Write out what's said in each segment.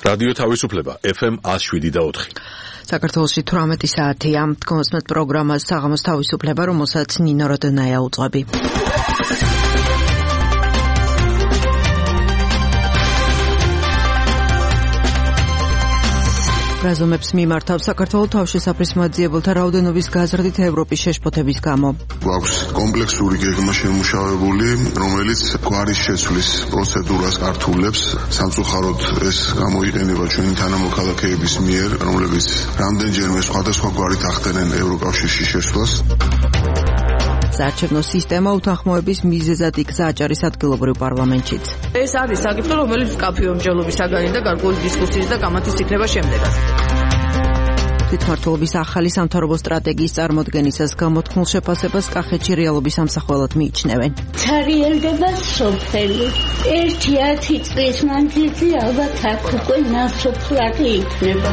რადიო თავისუფლება FM 107.4. საქართველოში 18 საათია. კონსმეთ პროგრამას საღამოს თავისუფლება, რომელსაც ნინო როდონაია უძღვები. რაზომებს მიმართავს საქართველოს თავშესაფრის მაძიებელთა რაოდენობის გაზრდით ევროპის შეშფოთების გამო. გვაქვს კომპლექსური გეგმა შემუშავებული, რომელიც გვარის შეცვლის პროცედურას ართულებს. სამწუხაროდ ეს გამოიყენება ჩვენი თანამოქალაქეების მიერ, რომლებიც რამდენჯერმე სხვადასხვა გვარით ახდენენ ევროკავშირში შესვლას. საარჩევნო სისტემა უთანხმოების მიზეზად იქცა აჭარის ადგილობრივ პარლამენტშიც. ეს არის საკითხი, რომელიც მკაფიო მსჯელობის საგანი და გარკვეული დისკუსიის და გამართის იქნება შემდეგაც. თვითმმართველობის ახალი სამთავრობო სტრატეგიის წარმოდგენისას გამოთქმულ შეფასებას კახეთში რეალობის ამსახველად მიიჩნევენ. ცარიელდება სოფელი. 1-10 წლის მანძილზე ალბათ აქ უკვე ნასოფლარი იქნება.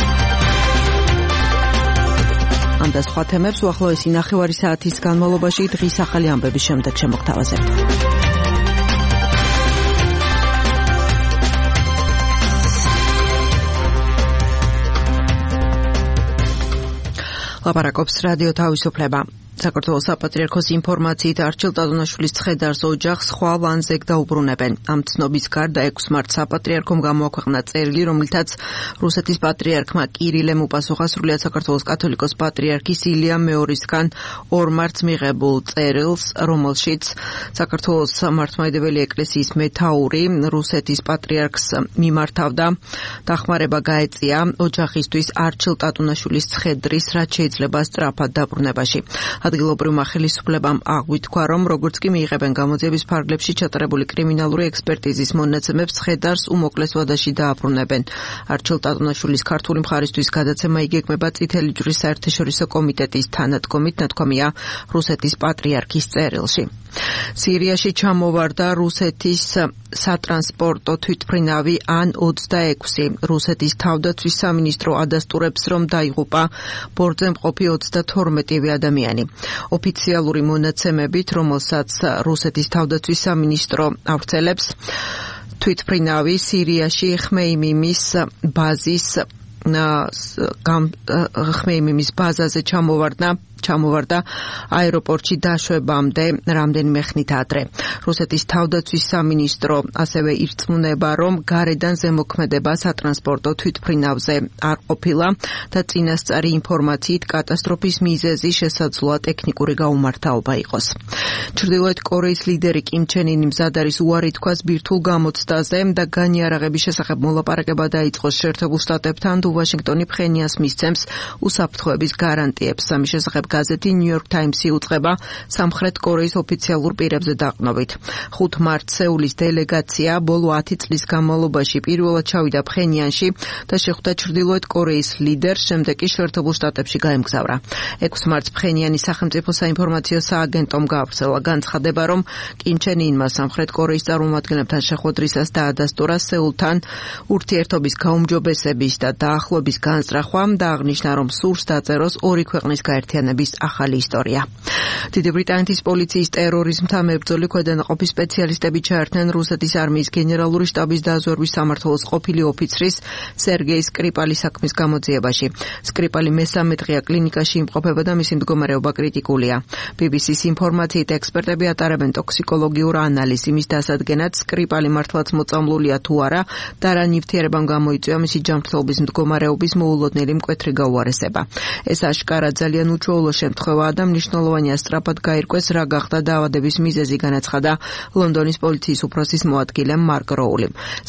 ამ და სხვა თემებს უახლოესი ნახევარი საათის განმავლობაში დღის ახალი ამბების შემდეგ შემოგთავაზებთ. ლაპარაკობს რადიო თავისუფლება. საქართველოს საპატრიარქოს ინფორმაციით არჩილ ტატონაშვილის ცხედარს ოჯახს ხვალ ანზეგ დაუბრუნებენ. ამ ცნობის გარდა 6 მარტს საპატრიარქომ გამოაქვეყნა წერილი, რომლითაც რუსეთის პატრიარქმა კირილემ უპასუხა სრულიად საქართველოს კათოლიკოს პატრიარქის ილია მეორისგან 2 მარტს მიღებულ წერილს, რომელშიც საქართველოს მართლმადიდებელი ეკლესიის მეთაური რუსეთის პატრიარქს მიმართავდა. დახმარება გაეწია ოჯახისთვის არჩილ ტატონაშვილის ცხედრის, რაც შეიძლება სწრაფად დაბრუნებაში. ადგილობრივმა ხელისუფლებამ აღვითქვა, რომ როგორც კი მიიღებენ გამოძიების ფარგლებში ჩატარებული კრიმინალური ექსპერტიზის მონაცემებს, ცხედარს უმოკლეს ვადაში დააბრუნებენ. არჩილ ტატონაშვილის ქართული მხარისთვის გადაცემა იგეგმება წითელი ჯვრის საერთაშორისო კომიტეტის თანადგომით, ნათქვამია რუსეთის პატრიარქის წერილში. სირიაში ჩამოვარდა რუსეთის სატრანსპორტო თვითმფრინავი An-26. რუსეთის თავდაცვის სამინისტრო ადასტურებს, რომ დაიღუპა ბორტზე მყოფი 32 ადამიანი. ოფიციალური მონაცემებით, რომელსაც რუსეთის თავდაცვის სამინისტრო ავრცელებს, თვითმფრინავი სირიაში ხმეიმიმის ბაზაზე ჩამოვარდა აეროპორტში დაშვებამდე რამდენიმე ხნით ადრე. რუსეთის თავდაცვის სამინისტრო ასევე ირწმუნება, რომ გარედან ზემოქმედება სატრანსპორტო თვითმფრინავზე არ ყოფილა და წინასწარი ინფორმაციით კატასტროფის მიზეზი შესაძლოა ტექნიკური გაუმართაობა იყოს. ჩრდილოეთ კორეის ლიდერი კიმ ჩენ ინი მზად არის უარი თქვას ბირთვულ გამოცდაზე და განიარაღების შესახებ მოლაპარაკება დაიწყოს შეერთებულ შტატებთან, თუ ვაშინგტონი ფხენიანს მისცემს უსაფრთხოების გარანტიებს. ამის შესახებ გაზეთი New York Times-ი უწყება სამხრეთ კორეის ოფიციალურ პირებზე დაყნობით. 5 მარტს სეულის დელეგაცია ბოლო 10 წლის განმავლობაში პირველად ჩავიდა ფხენიანში და შეხვდა ჩრდილოეთ კორეის ლიდერს, შემდეგ კი შეერთებულ შტატებში გაემგზავრა. 6 მარტს ფხენიანის სახელმწიფო საინფორმაციო სააგენტომ გაავრცელა განცხადება, რომ კიმ ჩენ ინმა სამხრეთ კორეის წარმომადგენლებთან შეხვედრისას დაადასტურა სეულთან ურთიერთობის გაუმჯობესების და დაახლოების განზრახვა და აღნიშნა, რომ სურს დაწეროს ორი ქვეყნის გაერთიანების ახალი ისტორია. დიდი ბრიტანეთის პოლიციის ტერორიზმთან მებრძოლი ქვედანაყოფის სპეციალისტები ჩაერთნენ რუსეთის არმიის გენერალური შტაბის დაზვერვის სამმართველოს ყოფილი ოფიცრის სერგეი სკრიპალის საქმის გამოძიებაში. სკრიპალი მესამე დღეა კლინიკაში იმყოფება და მისი მდგომარეობა კრიტიკულია. BBC-ს ინფორმაციით ექსპერტები ატარებენ ტოქსიკოლოგიურ ანალიზს იმის დასადგენად, სკრიპალი მართლაც მოწამლულია თუ არა და რა ნივთიერებამ გამოიწვია მისი ჯანმრთელობის მდგომარეობის მოულოდნელი მკვეთრი გაუარესება. ეს აშკარა ძალიან უჩვეულო შემთხვევაა და მნიშვნელოვანია სწრაფად გაირკვეს, რა გახდა დაავადების მიზეზი, განაცხადა ლონდონის პოლიციის უფროსის მოადგილე მარკ როული.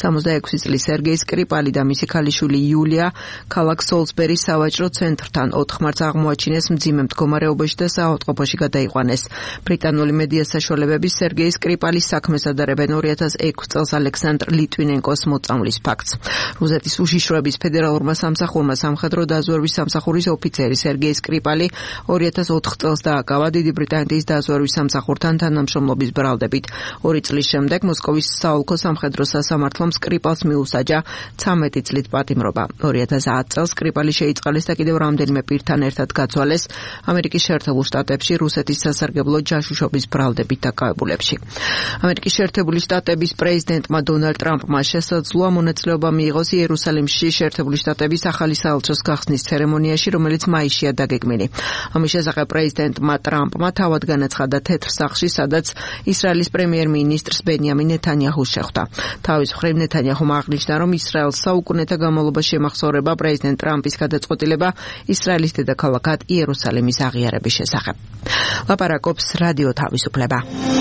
66 წლის სერგეი სკრიპალი და მისი ქალიშვილი იულია ქალაქ სოლსბერის სავაჭრო ცენტრთან 4 მარტს აღმოაჩინეს მძიმე მდგომარეობაში და საავადმყოფოში გადაიყვანეს. ბრიტანული მედია საშუალებები სერგეი სკრიპალის საქმეს ადარებენ 2006 წელს ალექსანდრ ლიტვინენკოს მოწამვლის ფაქტს. რუსეთის უშიშროების ფედერალურმა სამსახურმა სამხედრო დაზვერვის სამსახურის ოფიცერი სერგეი სკრიპალი 2004 წელს დააკავა დიდი ბრიტანეთის დაზვერვის სამსახურთან თანამშრომლობის ბრალდებით. 2 წლის შემდეგ მოსკოვის საოლქო სამხედრო სასამართლომ სკრიპალს მიუსაჯა 13 წლით პატიმრობა. 2010 წელს სკრიპალი შეიწყალეს და კიდევ რამდენიმე პირთან ერთად გაცვალეს ამერიკის შეერთებულ შტატებში რუსეთის სასარგებლო ჯაშუშობის ბრალდებით დაკავებულებში. ამერიკის შეერთებული შტატების პრეზიდენტმა დონალდ ტრამპმა შესაძლოა მონაწილეობა მიიღოს იერუსალიმში შეერთებული შტატების ახალი საელჩოს გახსნის ცერემონიაში, რომელიც მაისშია დაგეგმილი. ამის შესახებ პრეზიდენტმა ტრამპმა თავად განაცხადა თეთრ სახლში, სადაც ისრაელის პრემიერ-მინისტრს ბენიამინ ნეთანიაჰუს შეხვდა. თავის მხრივ ნეთანიაჰუმ აღნიშნა, რომ ისრაელს საუკუნეთა განმავლობაში ემახსოვრება პრეზიდენტ ტრამპის გადაწყვეტილება ისრაელის დედაქალაქად იერუსალიმის აღიარების შესახებ. ლაპარაკობს რადიო თავისუფლება.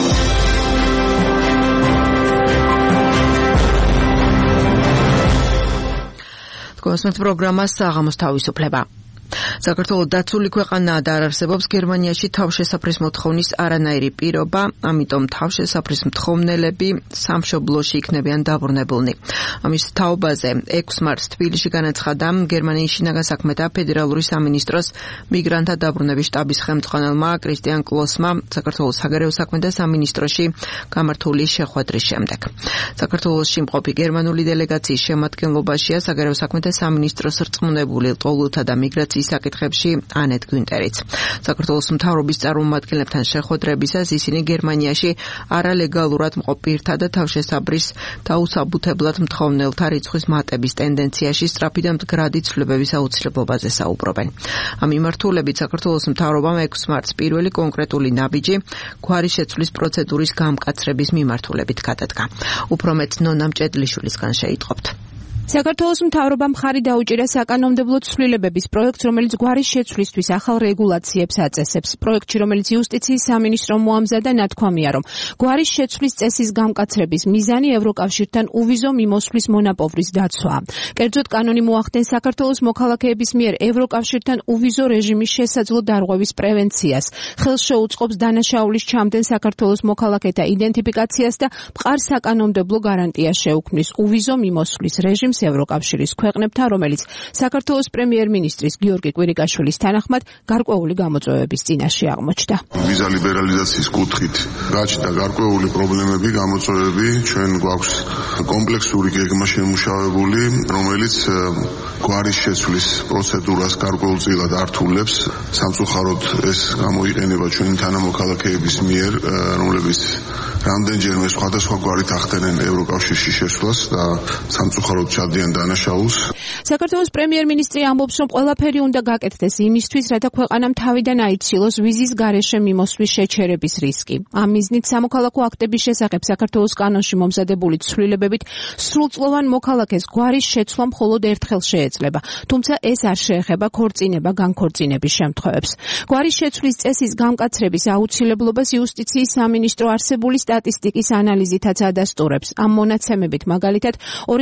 გასმენთ პროგრამას საღამოს თავისუფლება. საქართველოს დაცული ქვეყანაა და არ არსებობს გერმანიაში თავშესაფრის მოთხოვნის არანაირი პირობა, ამიტომ თავშესაფრის მთხოვნელები სამშობლოში იქნებიან დაბრუნებულნი. ამის თაობაზე 6 მარტს თბილისში განაცხადა გერმანიის შინაგან საქმეთა ფედერალური სამინისტროს მიგრანტთა დაბრუნების შტაბის ხელმძღვანელმა კრისტიან კლოსმა საქართველოს საგარეო საქმეთა სამინისტროში გამართული შეხვედრის შემდეგ. საქართველოში მყოფი გერმანული დელეგაციის შემადგენლობაშია საგარეო საქმეთა სამინისტროს რწმუნებული ლტოლვილთა და მიგრაციის საკითხებში ანეტ გვინტერიც. საქართველოს მთავრობის წარმომადგენლებთან შეხვედრებისას ისინი გერმანიაში არალეგალურად მყოფ პირთა და თავშესაფრის დაუსაბუთებლად მთხოვნელთა რიცხვის მატების ტენდენციაში სწრაფი და მდგრადი ცვლილებების აუცილებლობაზე საუბრობენ. ამ მიმართულებით საქართველოს მთავრობამ 6 მარტს პირველი კონკრეტული ნაბიჯი გვარის შეცვლის პროცედურის გამკაცრების მიმართულებით გადადგა. უფრო მეტ ნონა მჭედლიშვილისგან შეიტყობთ. საქართველოს მთავრობამ მხარი დაუჭირა საკანონმდებლო ცვლილებების პროექტს, რომელიც გვარის შეცვლისთვის ახალ რეგულაციებს აწესებს. პროექტში, რომელიც იუსტიციის სამინისტრომ მოამზადა, ნათქვამია, რომ გვარის შეცვლის წესის გამკაცრების მიზანი ევროკავშირთან უვიზო მიმოსვლის მონაპოვრის დაცვაა. კერძოდ, კანონი მოახდენს საქართველოს მოქალაქეების მიერ ევროკავშირთან უვიზო რეჟიმის შესაძლო დარღვევის პრევენციას, ხელს შეუწყობს დანაშაულის ჩამდენ საქართველოს მოქალაქეთა იდენტიფიკაციას და მყარ საკანონმდებლო გარანტიას შეუქმნის უვიზო მიმოსვლის რეჟიმს ევროკავშირის ქვეყნებთან, რომელიც საქართველოს პრემიერ-მინისტრის გიორგი კვირიკაშვილის თანახმად გარკვეული გამოწვევების წინაშე აღმოჩნდა. ვიზა ლიბერალიზაციის კუთხით გაჩნდა გარკვეული პრობლემები, გამოწვევები. ჩვენ გვაქვს კომპლექსური გეგმა შემუშავებული, რომელიც გვარის შეცვლის პროცედურას გარკვეულწილად ართულებს. სამწუხაროდ ეს გამოიყენება ჩვენი თანამოქალაქეების მიერ, რომლებიც რამდენჯერმე სხვადასხვა გვარით ახდენენ ევროკავშირში შესვლას და სამწუხაროდ ჩადიან დანაშაულს. საქართველოს პრემიერ-მინისტრი ამბობს, რომ ყველაფერი უნდა გაკეთდეს იმისთვის, რათა ქვეყანამ თავიდან აიცილოს ვიზის გარეშე მიმოსვლის შეჩერების რისკი. ამ მიზნით სამოქალაქო აქტების შესახებ საქართველოს კანონში მომზადებული ცვლილებებით სრულწლოვან მოქალაქეს გვარის შეცვლა მხოლოდ ერთხელ შეეძლება, თუმცა ეს არ შეეხება ქორწინება-განქორწინების შემთხვევებს. გვარის შეცვლის წესის გამკაცრების აუცილებლობას იუსტიციის სამინისტრო არსებული სტატისტიკის ანალიზითაც ადასტურებს. ამ მონაცემებით მაგალითად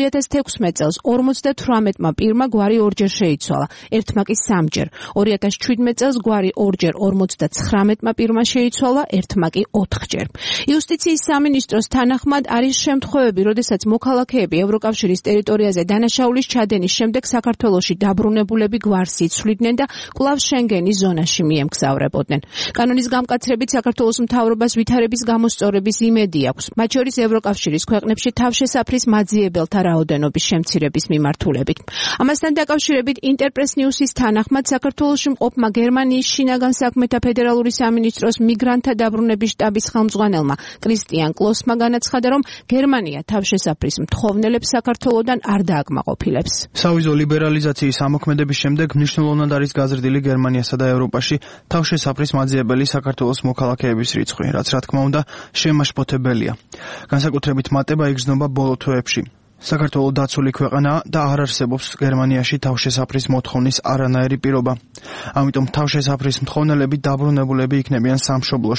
2016 წელს 58-მა პირმა გვარი ორჯერ შეიცვალა, ერთმა კი 3-ჯერ. 2017 წელს გვარი ორჯერ 59-მა პირმა შეიცვალა, ერთმა კი 4-ჯერ. იუსტიციის სამინისტროს თანახმად არის შემთხვევები, როდესაც მოქალაქეები ევროკავშირის ტერიტორიაზე დანაშაულის ჩადენის შემდეგ საქართველოში დაბრუნებულები გვარს იცვლიდნენ და კვლავ შენგენის ზონაში მიემგზავრებოდნენ. კანონის გამკაცრებით საქართველოს მთავრობას ვითარების გამოსწორების იმედი აქვს, მათ შორის ევროკავშირის ქვეყნებში თავშესაფრის მაძიებელთა რაოდენობის შემცირების მიმართულებით. ამასთან დაკავშირებით ინტერპრეს ნიუსის თანახმად საქართველოში მყოფმა გერმანიის შინაგან საქმეთა ფედერალური სამინისტროს მიგრანტთა დაბრუნების შტაბის ხელმძღვანელმა კრისტიან კლოსმა განაცხადა, რომ გერმანია თავშესაფრის მთხოვნელებს საქართველოდან არ დააკმაყოფილებს. სავიზო ლიბერალიზაციის ამოქმედების შემდეგ მნიშვნელოვნად არის გაზრდილი გერმანიასა და ევროპაში თავშესაფრის მაძიებელი საქართველოს მოქალაქეების რიცხვი, რაც რა თქმა უნდა შემაშფოთებელია. განსაკუთრებით მატება იგრძნობა ბოლო თვეებში. საქართველოს დაცული ქვეყანაა და არ არსებობს გერმანიაში თავშესაფრის მოთხოვნის არანაირი პირობა. ამიტომ თავშესაფრის მთხოვნელები დაბრუნებულები იქნებიან სამშობლოში.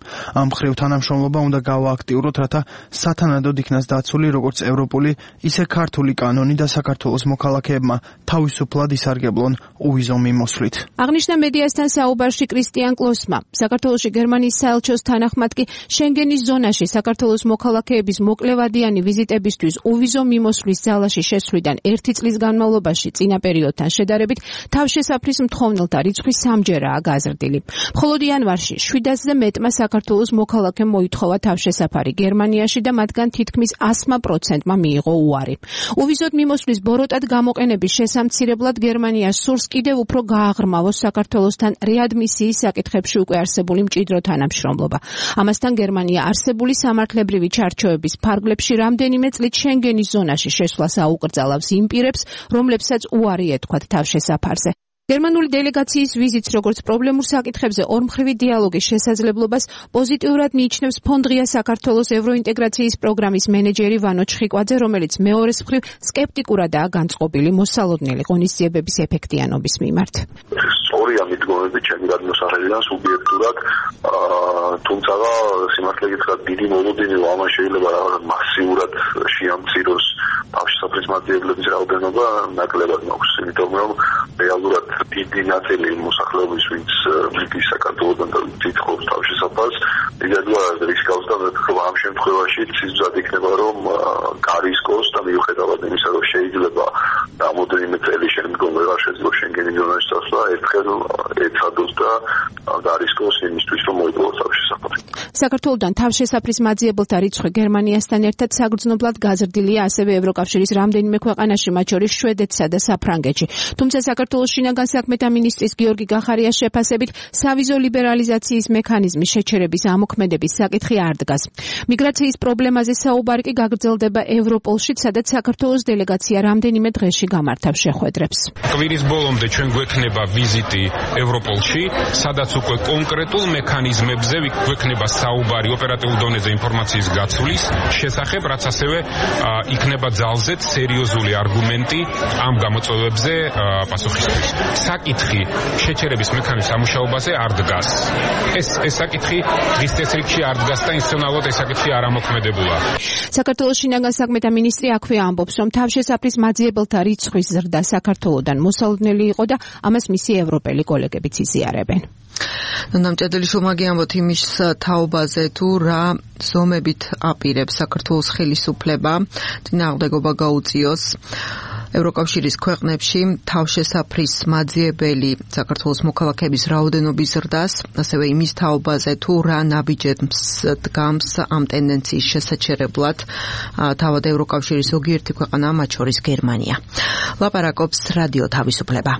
ამ მხრივ თანამშრომლობა უნდა გავააქტიუროთ, რათა სათანადოდ იქნას დაცული როგორც ევროპული, ისე ქართული კანონი და საქართველოს მოქალაქეებმა თავისუფლად ისარგებლონ უვიზო მიმოსვლით. აღნიშნა მედიასთან საუბარში კრისტიან კლოსმა. საქართველოში გერმანიის საელჩოს თანახმად კი შენგენის ზონაში საქართველოს მოქალაქეების მოკლევადიანი ვიზიტებისთვის უვიზო მიმოსვლის ძალაში შესვლიდან 1 წლის განმავლობაში წინა პერიოდთან შედარებით თავშესაფრის მთხოვნელთა რიცხვი 3-ჯერაა გაზრდილი. მხოლოდ იანვარში 700-ზე მეტმა საქართველოს მოქალაქემ მოითხოვა თავშესაფარი გერმანიაში და მათგან თითქმის 100%-მა მიიღო უარი. უვიზოდ მიმოსვლის ბოროტად გამოყენების შესამცირებლად გერმანია სურს კიდევ უფრო გააღრმავოს საქართველოსთან რეადმისიის საკითხებში უკვე არსებული მჭიდრო თანამშრომლობა. ამასთან გერმანია არსებული სამართლებრივი ჩარჩოების ფარგლებში რამდენიმე წლით შენგენის ზონაში შესვლას აუკრძალავს იმ პირებს, რომლებსაც უარი ეთქვათ თავშესაფარზე. გერმანული დელეგაციის ვიზიტს როგორც პრობლემურ საკითხებზე ორმხრივი დიალოგის შესაძლებლობას პოზიტიურად მიიჩნევს ფონდღია საქართველოს ევროინტეგრაციის პროგრამის მენეჯერი ვანო ჩხიკვაძე, რომელიც მეორეს მხრივ სკეპტიკურადაა განწყობილი მოსალოდნელი ღონისძიებების ეფექტიანობის მიმართ. სწორია მიდგომები ჩემი გადმოსახედიდან სუბიექტურად, თუმცა სიმართლე გითხრათ, დიდი მოლოდინი ამან შეიძლება რაღაც მასიურად შეამციროს თავშესაფრის მაძიებლების რაოდენობა, ნაკლებად მაქვს, იმიტომ რომ რეალურად დიდი ნაწილი მოსახლეობის, ვინც მიდის საქართველოდან და თითქოს თავშესაფარს, იგივე რისკავს და ამ შემთხვევაში ცისმზად იქნება, რომ გარისკოს და მიუხედავად იმისა, რომ შეიძლება რამოდენიმე წელი შემდგომ ვეღარ შეძლოს შენგენის ზონაში წასვლა, ერთხელ ეცადოს და გარისკოს იმისთვის, რომ მოიპოვოს თავშესაფარი. საქართველოდან თავშესაფრის მაძიებელთა რიცხვი გერმანიასთან ერთად საგრძნობლად გაზრდილია ასევე ევროკავშირის რამდენიმე ქვეყანაში, მათ შორის შვედეთსა და საფრანგეთში. თუმცა საქართველოს შინაგან საქმეთა მინისტრის გიორგი გახარიას შეფასებით სავიზო ლიბერალიზაციის მექანიზმის შეჩერების ამოქმედების საკითხი არ დგას. მიგრაციის პრობლემაზე საუბარი კი გაგრძელდება ევროპოლში, სადაც საქართველოს დელეგაცია რამდენიმე დღეში გამართავს შეხვედრებს. კვირის ბოლომდე ჩვენ გვექნება ვიზიტი ევროპოლში, სადაც უკვე კონკრეტულ მექანიზმებზე გვექნება საუბარი ოპერატიულ დონეზე ინფორმაციის გაცვლის შესახებ, რაც ასევე იქნება ძალზედ სერიოზული არგუმენტი ამ გამოწვევებზე პასუხისთვის. საკითხი შეჩერების მექანიზმის სამუშაობაზე არ დგას. ეს საკითხი დღის წესრიგში არ დგას და ინსტიტუციონალურად ეს საკითხი არ ამოქმედებულა. საქართველოს შინაგან საქმეთა მინისტრი აქვე ამბობს, რომ თავშესაფრის მაძიებელთა რიცხვის ზრდა საქართველოდან მოსალოდნელი იყო და ამას მისი ევროპელი კოლეგებიც იზიარებენ. ნამჭედელი შუმაგიანბოთ იმის თაობაზე თუ რა ზომებით აპირებს საქართველოს ხელისუფლება წინააღმდეგობა გაუწიოს ევროკავშირის ქვეყნებში თავშესაფრის მაძიებელი საქართველოს მოქალაქეების რაოდენობის ზრდას, ასევე იმის თაობაზე თუ რა ნაბიჯებს დგამს ამ ტენდენციის შესაჩერებლად თავად ევროკავშირის ზოგიერთი ქვეყანა, მათ შორის გერმანია. ლაპარაკობს რადიო თავისუფლება.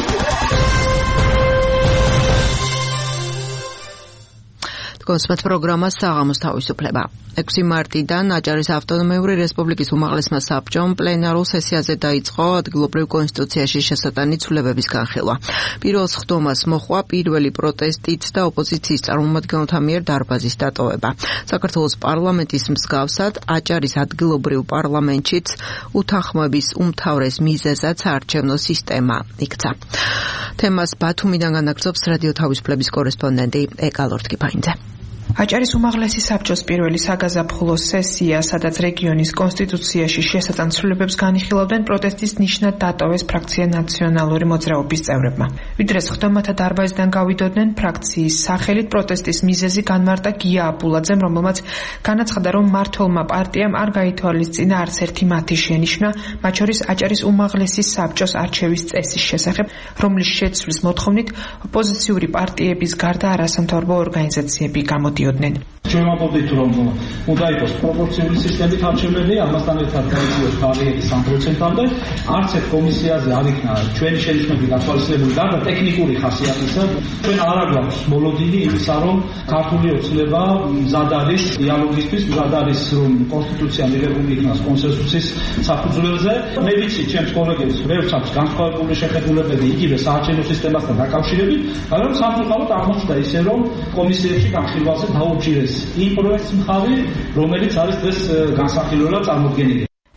კონსპეთ პროგრამა საღამოს თავისუფლება. 6 მარტიდან აჭარის ავტონომიური რესპუბლიკის უმაღლესმა საბჭომ პლენარულ სესიაზე დაიწყო ადგილობრივ კონსტიტუციაში შესატანი ცვლილებების განხილვა. პირველ სხდომას მოჰყვა პირველი პროტესტით და ოპოზიციის წარმომადგენელთა მიერ დარბაზის დატოვება. საქართველოს პარლამენტის მსგავსად აჭარის ადგილობრივ პარლამენტშიც უთანხმოების უმთავრეს მიზეზად საარჩევნო სისტემა იქცა. თემას ბათუმიდან განაგრძობს რადიო თავისუფლების კორესპონდენტი ეკა ლორთქიფაინძე. აჭარის უმაღლესი საბჭოს პირველი საგაზაფხულო სესია, სადაც რეგიონის კონსტიტუციაში შესატან ცვლილებებს განიხილავდნენ, პროტესტის ნიშნად დატოვეს ფრაქცია ნაციონალური მოძრაობის წევრებმა. ვიდრე სხდომათა დარბაზიდან გავიდოდნენ, ფრაქციის სახელით პროტესტის მიზეზი განმარტა გია აბულაძემ, რომელმაც განაცხადა, რომ მმართველმა პარტიამ არ გაითვალისწინა არც ერთი მათი შენიშვნა, მათ შორის აჭარის უმაღლესი საბჭოს არჩევის წესის შესახებ, რომლის შეცვლის მოთხოვნით ოპოზიციური პარტიების გარდა არასამთავრობო ორგანიზაციები გამოდიოდნენ. ჩვენ ვამბობთ, რომ უნდა იყოს პროპორციული სისტემით არჩევნები, ამასთან ერთად გაიწიოს ბარიერი 3%-მდე. არც ერთ კომისიაზე არ იქნა ჩვენი შენიშვნები გათვალისწინებული და ტექნიკური ხასიათისა. ჩვენ არ აგვაქვს მოლოდინი იმისა, რომ ქართული ოცნება მზად არის დიალოგისთვის, მზად არის, რომ კონსტიტუცია მიღებული იქნას კონსენსუსის საფუძველზე. მე ვიცი, ჩემს კოლეგებს ბევრს აქვს განსხვავებული შეხედულებები იგივე საარჩევნო სისტემასთან დაკავშირებით, მაგრამ სამწუხაროდ აღმოჩნდა ისე, რომ კომისიებში განხილვაზე დაუჭირეს იმ პროექტს მხარი, რომელიც არის დღეს განსახილველად წარმოდგენილი.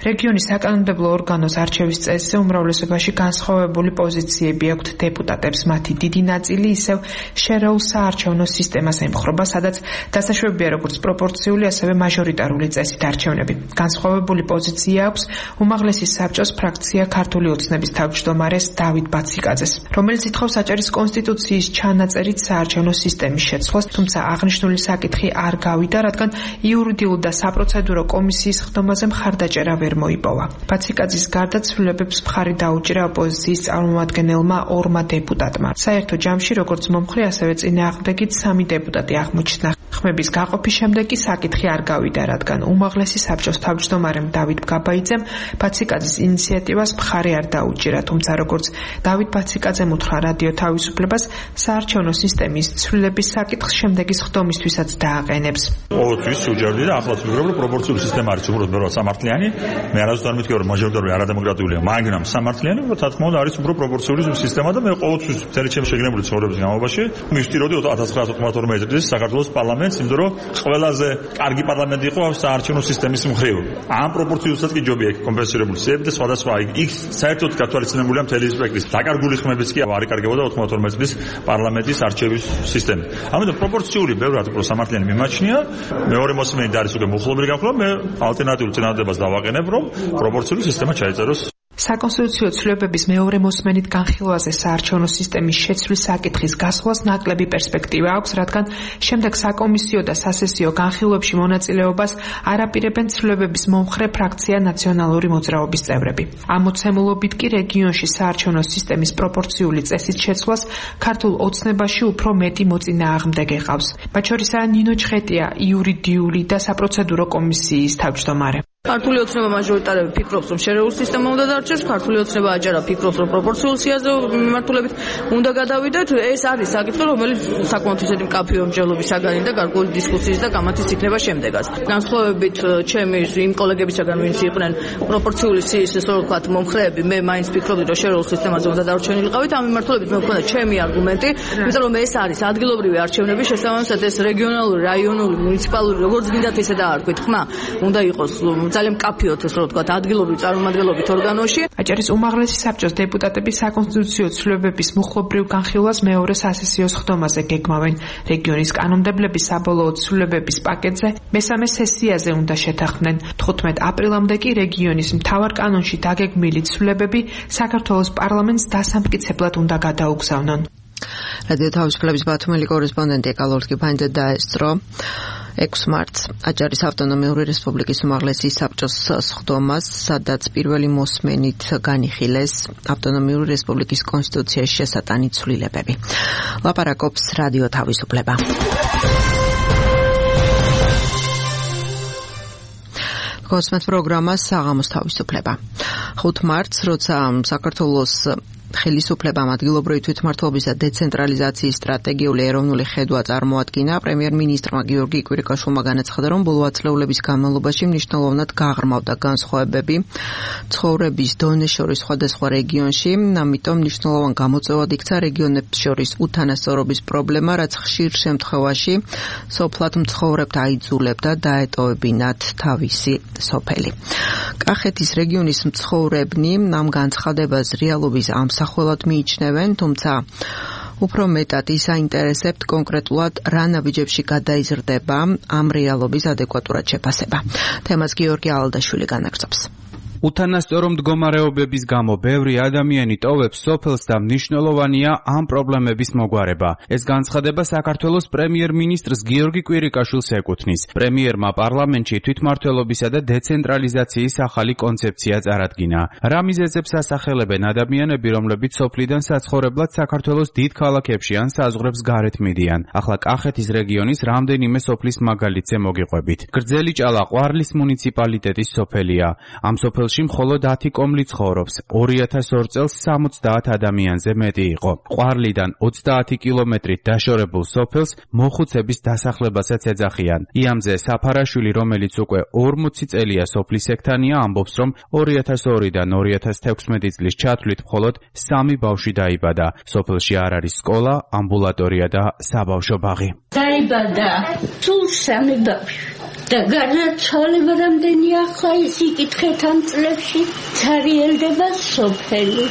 რეგიონის საკანონმდებლო ორგანოს არჩევის წესზე უმრავლესობაში განსხვავებული პოზიციები აქვთ დეპუტატებს. მათი დიდი ნაწილი ისევ შერეულ საარჩევნო სისტემას ემხრობა, სადაც დასაშვებია როგორც პროპორციული, ასევე მაჟორიტარული წესით არჩევნები. განსხვავებული პოზიცია აქვს უმაღლესი საბჭოს ფრაქცია ქართული ოცნების თავმჯდომარეს დავით ბაციკაძეს, რომელიც ითხოვს საჭირის კონსტიტუციის ჩანაწერით საარჩევნო სისტემის შეცვლას, თუმცა აღნიშნული საკითხი არ გავიდა, რადგან იურიდიულ და საპროცედურო კომისიის ხდომაზე მხარდაჭერა ვერ მოიპოვა. ბაციკაძის გარდა ცვლილებებს მხარი დაუჭირა ოპოზიციის წარმომადგენელმა ორმა დეპუტატმა. საერთო ჯამში როგორც მომხრე, ასევე წინააღმდეგით 3 დეპუტატი აღმოჩნდა. ხმების გაყოფის შემდეგ კი საკითხი არ გავიდა, რადგან უმაღლესი საბჭოს თავმჯდომარემ დავით გაბაიძემ ბაციკაძის ინიციატივას მხარი არ დაუჭირა, თუმცა როგორც დავით ბაციკაძემ უთხრა რადიო თავისუფლებას, საარჩევნო სისტემის ცვლილების საკითხს შემდეგის ხდომისთვისაც დააყენებს. ყოველთვის უჯერდი და ახლაც ვიგროვ, რომ პროპორციული სისტემა არის უბრალოდ ბევრად სამართლიანი. მე არასდროს არ მითქვა, რომ მაჟორიტარული არადემოკრატიულია, მაგრამ სამართლიანი, რომ თათქმა უნდა არის უფრო პროპორციული სისტემა და მე ყოველთვის მთელი ჩემი შეგნებული ცხოვრების განმავლობაში მივსტიროდი 1992 წლის საქართველოს პარლამენტს, იმიტომ რომ ყველაზე კარგი პარლამენტი იყო საარჩევნო სისტემის მხრივ. ამ პროპორციულსაც კი ჯობია კომპენსირებული სიები და სხვადასხვა იქ საერთოდ გათვალისწინებულია მთელი სპექტრი. დაკარგული ხმებიც კი არ იკარგებოდა 92 წლის პარლამენტის არჩევის სისტემით. ამიტომ პროპორციული ბევრად უფრო სამართლიანი მიმაჩნია. მეორე მოსმენით არის უკვე მუხლობრივი განხილვა, მე ალტერნატიულ წინადადებას დავაყენებ, რომ პროპორციული სისტემა ჩაიწეროს. საკონსტიტუციო ცვლილებების მეორე მოსმენით განხილვაზე საარჩევნო სისტემის შეცვლის საკითხის გასვლას ნაკლები პერსპექტივა აქვს, რადგან შემდეგ საკომისიო და სასესიო განხილვებში მონაწილეობას არაპირებენ ცვლილებების მომხრე ფრაქცია ნაციონალური მოძრაობის წევრები. ამ მოცემულობით კი რეგიონში საარჩევნო სისტემის პროპორციული წესით შეცვლას ქართულ ოცნებაში უფრო მეტი მოწინააღმდეგე ყავს. მათ შორისაა ნინო ჩხეტია, იურიდიული და საპროცედურო კომისიის თავმჯდომარე. ქართული ოცნება მაჟორიტარები ფიქრობს, რომ შერეულ სისტემა უნდა დარჩეს, ქართული ოცნება აჯარა ფიქრობს, რომ პროპორციულ სიაზე მიმართულებით უნდა გადავიდეთ. ეს არის საკითხი, რომელიც საკმაოდ ისეთი მკაფიო მსჯელობის საგანი და გარკვეული დისკუსიის და გამართის იქნება შემდეგაც. განსხვავებით ჩემი იმ კოლეგებისაგან, ვინც იყვნენ პროპორციული სიის, ესე რომ ვთქვათ, მომხრეები, მე მაინც ფიქრობდი, რომ შერეულ სისტემაზე უნდა დარჩენილიყავით. ამ მიმართულებით მე მქონდა ჩემი არგუმენტი, იმიტომ რომ ეს არის ადგილობრივი არჩევნები, შესაბამისად ეს რეგიონალური, რაიონული, მუნიციპალური, როგორც გინდათ ისე დაარქვით, ხმა უნდა იყოს ძალიან მკაფიოდ, ესე რომ ვთქვათ, ადგილობრივი წარმომადგენლობით ორგანოში. აჭარის უმაღლესი საბჭოს დეპუტატები საკონსტიტუციო ცვლილებების მუხლობრივ განხილვას მეორე სასესიოს ხდომაზე გეგმავენ. რეგიონის კანონმდებლები საბოლოო ცვლილებების პაკეტზე მესამე სესიაზე უნდა შეთანხმდნენ. 15 აპრილამდე კი რეგიონის მთავარ კანონში დაგეგმილი ცვლილებები საქართველოს პარლამენტს დასამტკიცებლად უნდა გადაუგზავნონ. რადიო თავისუფლების ბათუმელი კორესპონდენტი ეკალორსკი ფანჯა დაესწრო 6 მარტს აჭარის ავტონომიური რესპუბლიკის უმაღლესი საბჭოს სხდომას, სადაც პირველი მოსმენით განიხილეს ავტონომიური რესპუბლიკის კონსტიტუციაში შესატანი ცვლილებები. ლაპარაკობს რადიო თავისუფლება. კოსმეთ პროგრამა საღამოს თავისუფლება. 5 მარტს, როცა საქართველოს ხელისუფლებამ ადგილობრივი თვითმმართველობის და დეცენტრალიზაციის სტრატეგიული ეროვნული ხედვა წარმოადგინა, პრემიერ-მინისტრმა გიორგი კვირიკაშვილმა განაცხადა, რომ ბოლო ათწლეულების განმავლობაში მნიშვნელოვნად გაღრმავდა განსხვავებები ცხოვრების დონეს შორის სხვადასხვა რეგიონში, ამიტომ მნიშვნელოვან გამოწვევად იქცა რეგიონებს შორის უთანასწორობის პრობლემა, რაც ხშირ შემთხვევაში სოფლად მცხოვრებთ აიძულებდა დაეტოვებინათ თავისი სოფელი. კახეთის რეგიონის მცხოვრებნი ამ განცხადებას რეალობის ამსახველად მიიჩნევენ, თუმცა უფრო მეტად ის აინტერესებთ კონკრეტულად რა ნაბიჯებში გადაიზრდება ამ რეალობის ადეკვატურად შეფასება. თემას გიორგი ალადაშვილი განაგრძობს. უთანასწორო მდგომარეობების გამო ბევრი ადამიანი ტოვებს სოფელს და მნიშვნელოვანია ამ პრობლემების მოგვარება. ეს განცხადება საქართველოს პრემიერ-მინისტრს გიორგი კვირიკაშვილს ეკუთვნის. პრემიერმა პარლამენტში თვითმმართველობისა და დეცენტრალიზაციის ახალი კონცეფცია წარადგინა. რა მიზეზებს ასახელებენ ადამიანები, რომლებიც სოფლიდან საცხოვრებლად საქართველოს დიდ ქალაქებში ან საზღვრებს გარეთ მიდიან. ახლა კახეთის რეგიონის რამდენიმე სოფლის მაგალითზე მოგიყვებით. გრძელიჭალა ყვარლის მუნიციპალიტეტის სოფელია. ამ სოფელში მხოლოდ 10 კომლი ცხოვრობს. 2002 წელს 70 ადამიანზე მეტი იყო. ყვარლიდან 30 კილომეტრით დაშორებულ სოფელს მოხუცების დასახლებასაც ეძახიან. იამზე საფარაშვილი, რომელიც უკვე 40 წელია სოფლის ექთანია, ამბობს, რომ 2002-დან 2016 წლის ჩათვლით მხოლოდ 3 ბავშვი დაიბადა. სოფელში არ არის სკოლა, ამბულატორია და საბავშვო ბაღი. დაიბადა თუ 3 ბავშვი. და განაცვალება რამდენი ახლა ის იკითხეთ ამ წლებში ცარიელდება სოფელი.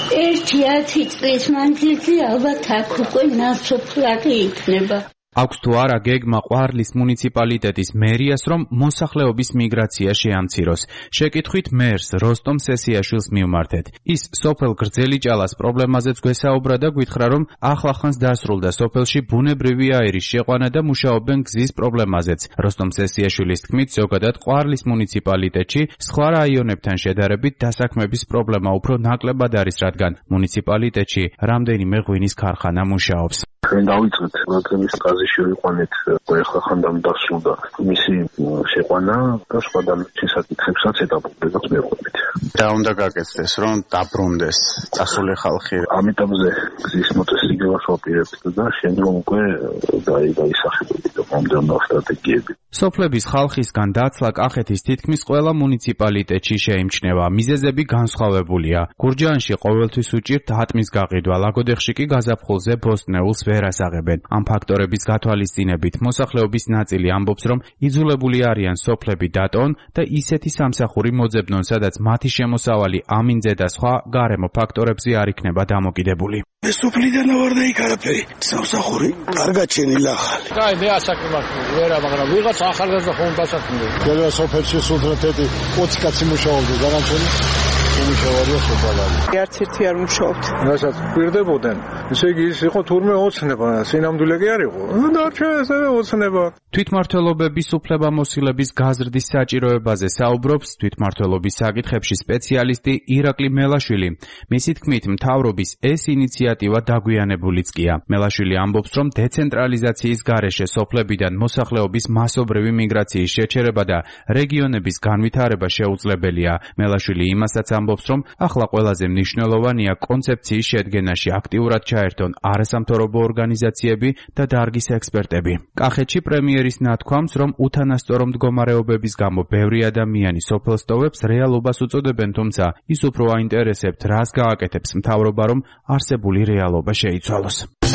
1-10 წლის მანძილზე ალბათ აქ უკვე ნასოფლარი იქნება. აქვს თუ არა გეგმა ყვარლის მუნიციპალიტეტის მერიას, რომ მოსახლეობის მიგრაცია შეამციროს. შეკითხვით მერს როსტომ სესიაშვილს მივმართეთ. ის სოფელ გრძელიჭალას პრობლემაზეც გვესაუბრა და გვითხრა, რომ ახლახანს დასრულდა სოფელში ბუნებრივი აირის შეყვანა და მუშაობენ გზის პრობლემაზეც. როსტომ სესიაშვილის თქმით, ზოგადად ყვარლის მუნიციპალიტეტში სხვა რაიონებთან შედარებით დასაქმების პრობლემა უფრო ნაკლებად არის, რადგან მუნიციპალიტეტში რამდენიმე ღვინის ქარხანა მუშაობს. ჩვენ დავიწყეთ ნაკრების ყაზი შევიყვანეთ, ახლა ხანდამ დასრულდა მისი შეყვანა და სხვა საკითხებსაც ეტაპობრივად მივყვებით. რა უნდა გაკეთდეს, რომ დაბრუნდეს წასული ხალხი? ამიტომზე გზის მოწესრიგებას ვაპირებთ და შემდგომ უკვე დაისახებებით მომდევნო სტრატეგიები. სოფლების ხალხისგან დაცლა კახეთის თითქმის ყველა მუნიციპალიტეტში შეიმჩნევა. მიზეზები განსხვავებულია. გურჯაანში ყოველთვის უჭირთ ატმის გაყიდვა, ლაგოდეხში კი გაზაფხულზე ბოსტნეულს ვერ ასაღებენ. ამ ფაქტორების გათვალისწინებით მოსახლეობის ნაწილი ამბობს, რომ იძულებული არიან სოფლები დატოვონ და ისეთი სამსახური მოძებნონ, სადაც მათი შემოსავალი ამინძე და სხვა გარემო ფაქტორებზე არ იქნება დამოკიდებული. ეს სოფლიდან ვარ და იქ არაფერი. სამსახური კარგად შენილა ახალი. კაი, მე ასაკი მაქვს, ვერა, მაგრამ ვიღაც ახალგაზრდა ხომ დასაქმდა. ყველა სოფელში სულთნეთი 20 კაცი მუშაობდა, განაჩენი მუშაობია სოფალარი. არც ერთი არ მუშაობთ. რასაც პირდებოდნენ, ესე იგი ის იყო თურმე ოცნება, სინამდვილე კი არ იყო. დარჩა ესე ოცნება. თვითმმართველობების უფლებამოსილების გაზრდის საჭიროებაზე საუბრობს თვითმმართველობის საკითხებში სპეციალისტი ირაკლი მელაშვილი. მისი თქმით, მთავრობის ეს ინიციატივა დაგვიანებულიც გია. მელაშვილი ამბობს, რომ დეცენტრალიზაციის გარეშე სოფლებიდან მოსახლეობის მასობრივი მიგრაციის შეჩერება და რეგიონების განვითარება შეუძლებელია. მელაშვილი იმასაც ამბობს, რომ ახლა ყველაზე მნიშვნელოვანია კონცეფციის შედგენაში აქტიურად ჩაერთონ არასამთავრობო ორგანიზაციები და დარგის ექსპერტები. კახეთში პრემიერის ნათქვამს, რომ უთანასწორო მდგომარეობების გამო ბევრი ადამიანი სოფელს ტოვებს, რეალობას უწოდებენ, თუმცა ის უფრო აინტერესებთ, რას გააკეთებს მთავრობა, რომ არსებული რეალობა შეიცვალოს.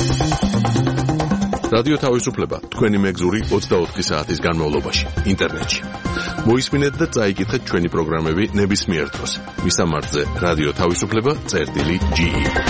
რადიო თავისუფლება თქვენი მეგზური 24 საათის განმავლობაში ინტერნეტში. მოისმინეთ და წაიკითხეთ ჩვენი პროგრამები ნებისმიერ დროს. მისამართზე რადიო თავისუფლება.ge.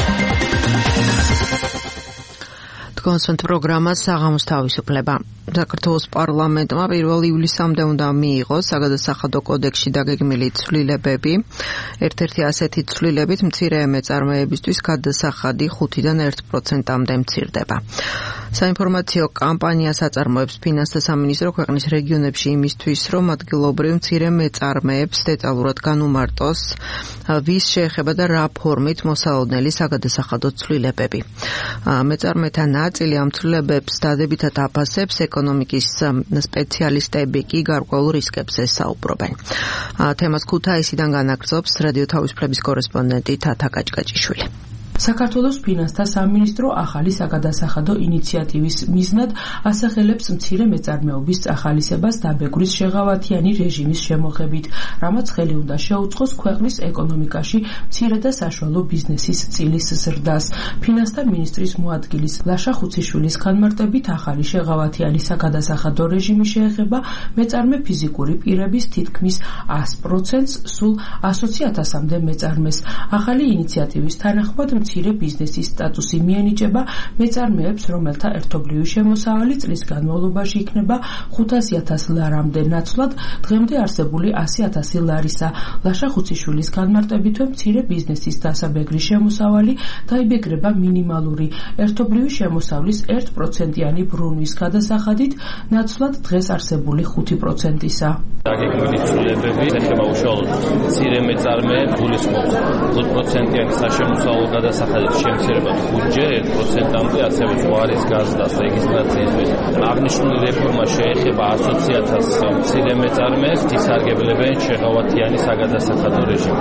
კონსენტ პროგრამა საღამოს თავისუფლება. საქართველოს პარლამენტმა 1 ივლისამდე უნდა მიიღოს საგადასახადო კოდექსში დაგეგმილი ცვლილებები. ერთ-ერთი ასეთი ცვლილებით მცირე მეწარმეებისთვის გადასახადი 5-დან 1%-მდე მცირდება. საინფორმაციო კამპანიას აწარმოებს ფინანსთა სამინისტრო ქვეყნის რეგიონებში იმისთვის, რომ ადგილობრივ მცირე მეწარმეებს დეტალურად განუმარტოს ვის შეეხება და რა ფორმით მოსალოდნელი საგადასახადო ცვლილებები. მეწარმეთა ნაწილი ამ ცვლილებებს დადებითად აფასებს, ეკონომიკის სპეციალისტები კი გარკვეულ რისკებზე საუბრობენ. თემას ქუთაისიდან განაგრძობს რადიო თავისუფლების კორესპონდენტი თათა კაჭკაჭიშვილი. საქართველოს ფინანსთა სამინისტრო ახალი საგადასახადო ინიციატივის მიზნად ასახელებს მცირე მეწარმეობის წახალისებას დაბეგვრის შეღავათიანი რეჟიმის შემოღებით, რამაც ხელი უნდა შეუწყოს ქვეყნის ეკონომიკაში მცირე და საშუალო ბიზნესის წილის ზრდას. ფინანსთა მინისტრის მოადგილის ლაშა ხუციშვილის განმარტებით ახალი შეღავათიანი საგადასახადო რეჟიმი შეეხება მეწარმე ფიზიკური პირების თითქმის 100%-ს, სულ 120,000-მდე მეწარმეს. ახალი ინიციატივის თანახმად მცირე ბიზნესის სტატუსი მიენიჭება მეწარმეებს, რომელთა ერთობლივი შემოსავალი წლის განმავლობაში იქნება 500,000 ლარამდე ნაცვლად, დღემდე არსებული 100,000 ლარისა. ლაშა ხუციშვილის განმარტებით, მცირე ბიზნესის დასაბეგრი შემოსავალი დაიბეგრება მინიმალური ერთობლივი შემოსავლის 1%-იანი ბრუნვის გადასახადით, ნაცვლად დღეს არსებული 5%-ისა. დაგეგმილი ცვლილებები ეხება უშუალოდ მცირე მეწარმეებს, გულისხმობს 5%-იანი საშემოსავლო გადასახადით შემცირება 5-ჯერ 1%-მდე, ასევე ზღვარის გაზრდას რეგისტრაციისთვის. აღნიშნული რეფორმა შეეხება 120,000 მცირე მეწარმეებს, ის სარგებლობენ შეღავათიანი საგადასახადო რეჟიმით.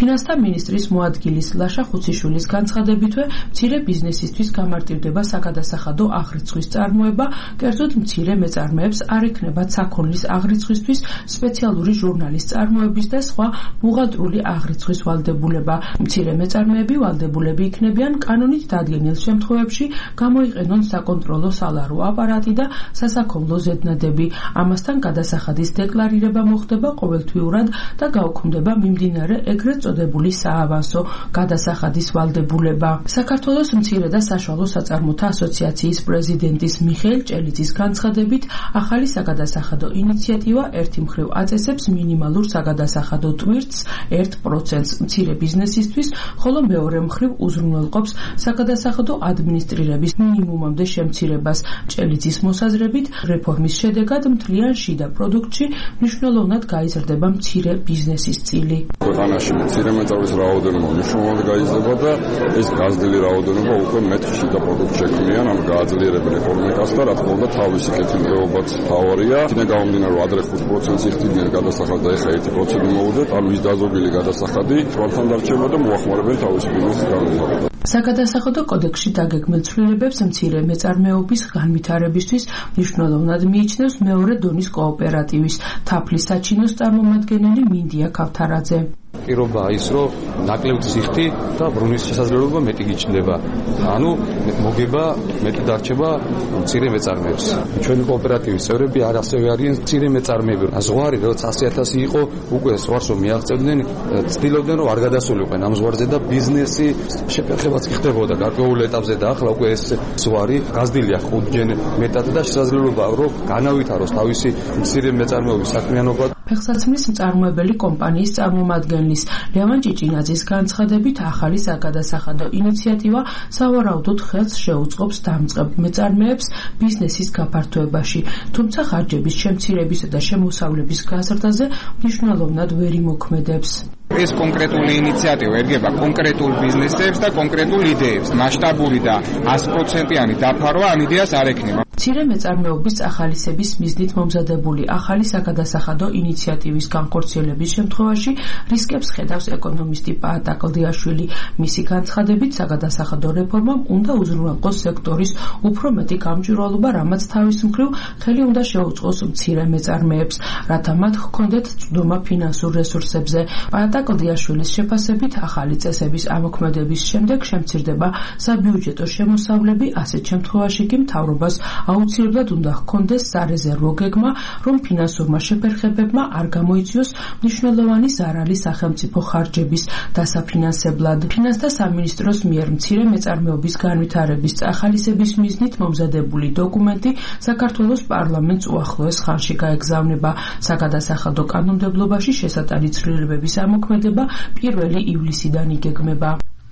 ფინანსთა მინისტრის მოადგილის ლაშა ხუციშვილის განცხადებითვე მცირე ბიზნესისთვის გამარტივდება საგადასახადო აღრიცხვის წარმოება, კერძოდ მცირე მეწარმეებს არ ექნებათ საქონლის აღრიცხვისთვის სპეციალური ჟურნალის წარმოების და სხვა ბუღალტრული აღრიცხვის ვალდებულება. მცირე მეწარმეები ვალდებულები იქნებიან კანონით დადგენილ შემთხვევებში გამოიყენონ საკონტროლო სალარო აპარატი და სასაქონლო ზედნადები. ამასთან გადასახადის დეკლარირება მოხდება ყოველთვიურად და გაუქმდება მიმდინარე ეგრეთ წოდებული საავანსო გადასახადის ვალდებულება. საქართველოს მცირე და საშუალო საწარმოთა ასოციაციის პრეზიდენტის მიხეილ ჭელიძის განცხადებით, ახალი საგადასახადო ინიციატივა ერთი მხრივ აწესებს მინიმალურ საგადასახადო ტვირთს 1%-ს მცირე ბიზნესისთვის, ხოლო მეორე მხრივ უზრუნველყოფს საგადასახადო ადმინისტრირების მინიმუმამდე შემცირებას. ჭელიძის მოსაზრებით, რეფორმის შედეგად მთლიან შიდა პროდუქტში მნიშვნელოვნად გაიზრდება მცირე ბიზნესის წილი. ქვეყანაში მცირე მეწარმეების რაოდენობა მნიშვნელოვნად გაიზრდება და ეს გაზრდილი რაოდენობა უკვე მეტ შიდა პროდუქტს შექმნიან, ანუ გააძლიერებენ ეკონომიკას და რა თქმა უნდა თავისი კეთილდღეობაც თავარია. იქიდან გამომდინარე, რომ ადრე 5% იხდიდნენ გადასახადს და ეხლა 1% მოვუძეთ, ანუ ის დაზოგილი გადასახადი თვალთან დარჩება და მოახმარებენ თავისი ბიზნესის განვითარებას. საგადასახადო კოდექსში დაგეგმილ ცვლილებებს მცირე მეწარმეობის განვითარებისთვის მნიშვნელოვნად მიიჩნევს მეორე დონის კოოპერატივის თაფლის საჩინოს წარმომადგენელი მინდია ქავთარაძე. პირობა ის, რომ ნაკლებ ზიხტი და ბრუნის შესაძლებლობა მეტი გიჩნდება. ანუ მოგება მეტი დარჩება მცირე მეწარმეებს. ჩვენი კოოპერატივის წევრები არ ასევე არიან მცირე მეწარმეები. ზღვარი როცა 100.000 იყო, უკვე ზღვარს რომ მიაღწევდნენ, ცდილობდნენ რომ არ გადასულიყვნენ ამ ზღვარზე და ბიზნესი შეფერხებაც ხდებოდა გარკვეულ ეტაპზე და ახლა უკვე ეს ზღვარი გაზრდილია 5-ჯერ მეტად და შესაძლებლობა რომ განავითაროს თავისი მცირე მეწარმეობის საქმიანობა. ფეხსაცმლის მწარმოებელი კომპანიის წარმომადგენლის ლევან ჭიჭინაძის განცხადებით, ახალი საგადასახადო ინიციატივა სავარაუდოდ ხელს შეუწყობს დამწყებ მეწარმეებს ბიზნესის გაფართოებაში, თუმცა ხარჯების შემცირებისა და შემოსავლების გაზრდაზე მნიშვნელოვნად ვერ იმოქმედებს. ეს კონკრეტული ინიციატივა ერგება კონკრეტულ ბიზნესებს და კონკრეტულ იდეებს. მასშტაბური და 100%-იანი დაფარვა ამ იდეას არ ექნება. მცირე მეწარმეობის ახალისების მიზნით მომზადებული ახალი საგადასახადო ინიციატივის განხორციელების შემთხვევაში რისკებს ხედავს ეკონომისტი პაატა კლდიაშვილი. მისი განცხადებით, საგადასახადო რეფორმამ უნდა უზრუნველყოს სექტორის უფრო მეტი გამჭვირვალობა, რამაც თავის მხრივ ხელი უნდა შეუწყოს მცირე მეწარმეებს, რათა მათ ჰქონდეთ წვდომა ფინანსურ რესურსებზე. პაატა კლდიაშვილის შეფასებით, ახალი წესების ამოქმედების შემდეგ შემცირდება საბიუჯეტო შემოსავლები, ასეთ შემთხვევაში კი მთავრობას აუცილებლად უნდა ჰქონდეს სარეზერვო გეგმა, რომ ფინანსურმა შეფერხებებმა არ გამოიწვიოს მნიშვნელოვანი ზარალი სახელმწიფო ხარჯების დასაფინანსებლად. ფინანსთა სამინისტროს მიერ მცირე მეწარმეობის განვითარების ახალისების მიზნით მომზადებული დოკუმენტი საქართველოს პარლამენტს უახლოეს ხანში გაეგზავნება. საგადასახადო კანონმდებლობაში შესატანი ცვლილებების ამოქმედება 1 ივლისიდან იგეგმება.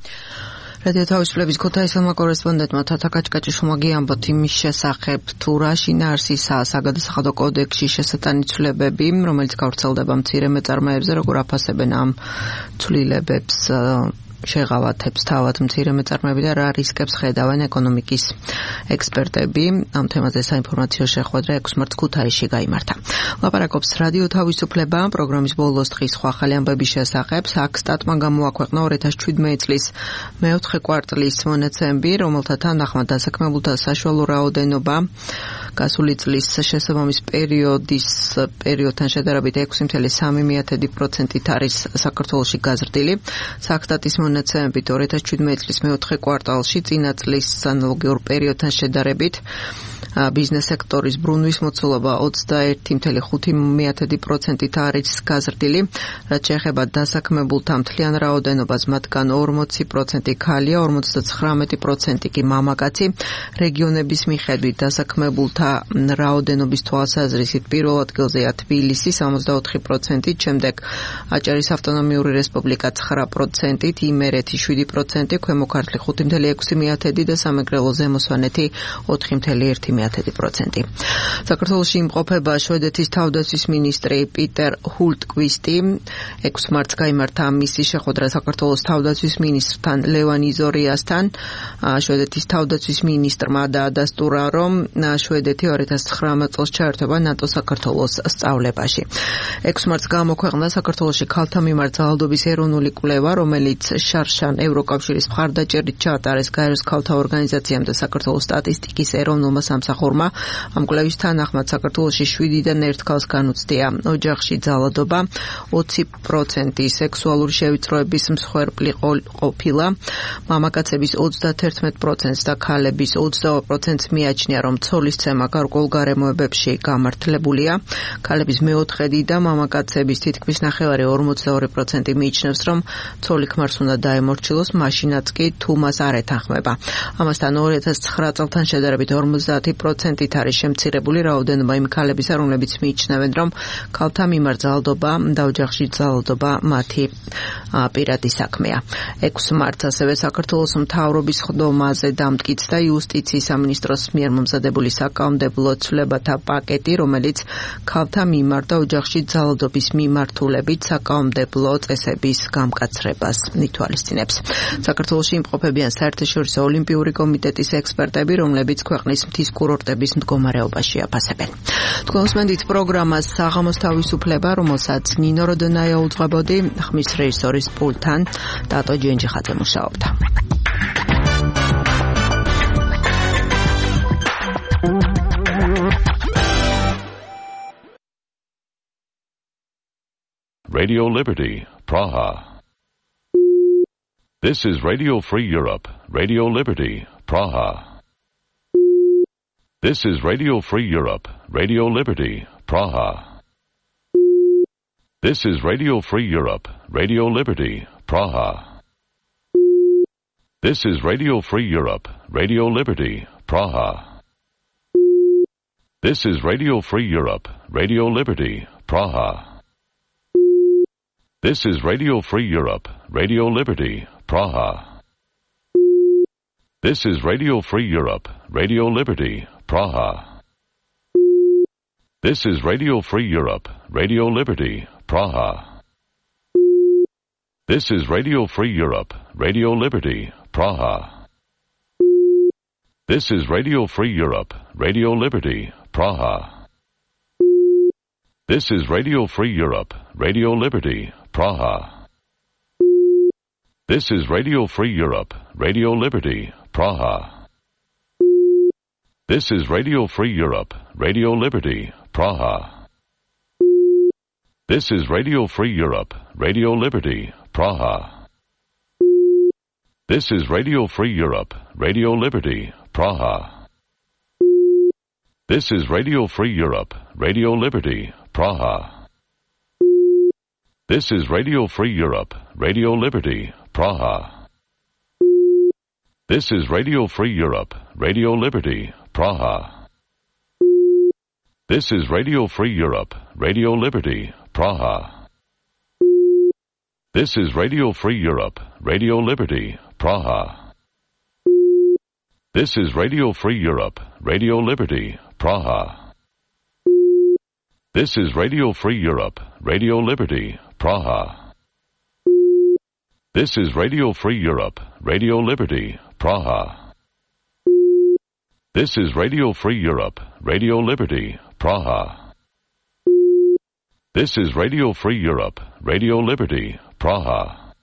რადიო თავისუფლების ქუთაისელმა კორესპონდენტმა თათა კაჭკაჭიშვილმა გიამბოთ იმის შესახებ, თუ რა შინაარსისაა საგადასახადო კოდექსში შესატანი ცვლილებები, რომელიც გავრცელდება მცირე მეწარმეებზე, როგორ აფასებენ ამ ცვლილებებს შეღავათებს თავად მცირე მეწარმეები და რა რისკებს ხედავენ ეკონომიკის ექსპერტები. ამ თემაზე საინფორმაციო შეხვედრა 6 მარტს ქუთაისში გაიმართა. ლაპარაკობს რადიო თავისუფლება, პროგრამის ბოლოს დღის სხვა ახალი ამბების შესახებ. საქსტატმა გამოაქვეყნა 2017 წლის მეოთხე კვარტლის მონაცემები, რომელთა თანახმად დასაქმებულთა საშუალო რაოდენობა გასული წლის შესაბამის პერიოდთან შედარებით 6.3% არის საქართველოში გაზრდილი. საქსტატის მონაცემებით 2017 წლის მეოთხე კვარტალში წინა წლის ანალოგიურ პერიოდთან შედარებით ბიზნეს სექტორის ბრუნვის მოცულობა 21.5% არის გაზრდილი, რაც შეეხება დასაქმებულთა მთლიან რაოდენობას, მათგან 40% ქალია, 59% კი მამაკაცი. რეგიონების მიხედვით დასაქმებულთა რაოდენობის თვალსაზრისით პირველ ადგილზეა თბილისი 64%, შემდეგ აჭარის ავტონომიური რესპუბლიკა 9%, იმერეთი 7%, ქვემო ქართლი 5.6% და სამეგრელო ზემო სვანეთი 4.1%. 0.9%. საქართველოში იმყოფება შვედეთის თავდაცვის მინისტრი პიტერ ჰულტკვისტი. 6 მარტს გაიმართა მისი შეხვედრა საქართველოს თავდაცვის მინისტრთან ლევან იზორიასთან. შვედეთის თავდაცვის მინისტრმა დაადასტურა, რომ შვედეთი 2019 წელს ჩაერთვება ნატოს საქართველოს სწავლებაში. 6 მარტს გამოქვეყნდა საქართველოში ქალთა მიმართ ძალადობის ეროვნული კვლევა, რომელიც შარშან ევროკავშირის მხარდაჭერით ჩაატარეს გაეროს ქალთა ორგანიზაციამ და საქართველოს სტატისტიკის ეროვნულმა სამსახურმა. ამ კვლევის თანახმად საქართველოში 7-დან 1 ქალს განუცდია ოჯახში ძალადობა, 20% სექსუალური შევიწროების მსხვერპლი ყოფილა, მამაკაცების 31%-ს და ქალების 20%-ს მიაჩნია, რომ ცოლისცემა გარკვეულ გარემოებებში გამართლებულია. ქალების მეოთხედი და მამაკაცების თითქმის 42% მიიჩნევს, რომ ცოლი ქმარს უნდა დაემორჩილოს, მაშინაც კი თუ მას არ ეთანხმება. ამასთან 2009 წელთან შედარებით 50%-ით არის შემცირებული რაოდენობა იმ ქალებისა, რომლებიც მიიჩნევენ, რომ ქალთა მიმართ ძალადობა და ოჯახში ძალადობა მათი პირადი საქმეა. 6 მარტს ასევე საქართველოს მთავრობის ხდომაზე დამტკიცდა იუსტიციის სამინისტროს მიერ მომზადებული საკანონმდებლო ცვლილებათა პაკეტი, რომელიც ქალთა მიმართ და ოჯახში ძალადობის მიმართულებით საკანონმდებლო წესების გამკაცრებას ითვალისწინებს. საქართველოში იმყოფებიან საერთაშორისო ოლიმპიური კომიტეტის ექსპერტები, რომლებიც ქვეყნის მთის კურორტების მდგომარეობაში აფასებენ. თქვენ უსმენთ პროგრამას საღამოს თავისუფლება, რომელსაც ნინო როდონაია უძღვებოდი, ხმის რეჟისორის პულტთან დატო ჯენჯიხაძე მუშაობდა. Radio Liberty, Praha. This is Radio Free Europe, Radio Liberty, Praha. This is Radio Free Europe, Radio Liberty, Praha. This is Radio Free Europe, Radio Liberty, Praha. This is Radio Free Europe, Radio Liberty, Praha. This is Radio Free Europe, Radio Liberty, Praha. This is Radio Free Europe, Radio Liberty, Praha. This is Radio Free Europe, Radio Liberty, Praha. This is Radio Free Europe, Radio Liberty, Praha. This is Radio Free Europe, Radio Liberty, Praha. This is Radio Free Europe, Radio Liberty, Praha. This is Radio Free Europe, Radio Liberty, Praha. This is Radio Free Europe, Radio Liberty, Praha. This is Radio Free Europe, Radio Liberty, Praha. This is Radio Free Europe, Radio Liberty, Praha. This is Radio Free Europe, Radio Liberty, Praha. This is Radio Free Europe, Radio Liberty, Praha. This is Radio Free Europe, Radio Liberty, Praha. This is Radio Free Europe, Radio Liberty, Praha. This is Radio Free Europe, Radio Liberty, Praha. This is Radio Free Europe, Radio Liberty, Praha. This is Radio Free Europe, Radio Liberty, Praha. This is Radio Free Europe, Radio Liberty, Praha. This is Radio Free Europe, Radio Liberty, Praha. This is Radio Free Europe, Radio Liberty, Praha. This is Radio Free Europe, Radio Liberty, Praha.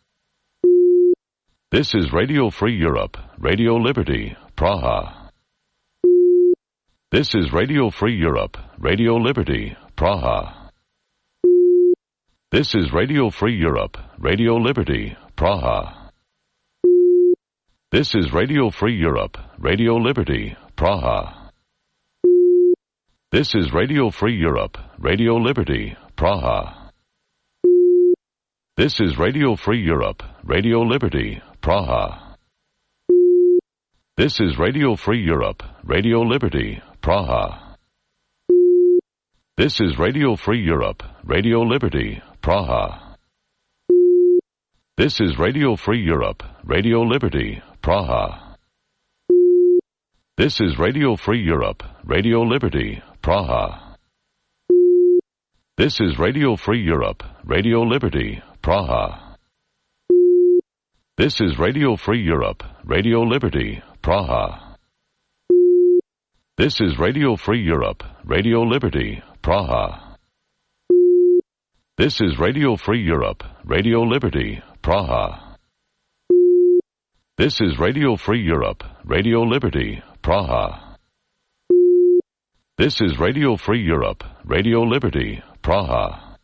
This is Radio Free Europe, Radio Liberty, Praha. This is Radio Free Europe, Radio Liberty, Praha. This is Radio Free Europe, Radio Liberty, Praha. This is Radio Free Europe, Radio Liberty, Praha. This is Radio Free Europe, Radio Liberty, Praha. This is Radio Free Europe, Radio Liberty, Praha. This is Radio Free Europe, Radio Liberty, Praha. This is Radio Free Europe, Radio Liberty, Praha. This is Radio Free Europe, Radio Liberty, Praha. This is Radio Free Europe, Radio Liberty, Praha. This is Radio Free Europe, Radio Liberty, Praha. This is Radio Free Europe, Radio Liberty, Praha. This is Radio Free Europe, Radio Liberty, Praha. This is Radio Free Europe, Radio Liberty, Praha. This is Radio Free Europe, Radio Liberty, Praha. This is Radio Free Europe, Radio Liberty, Praha.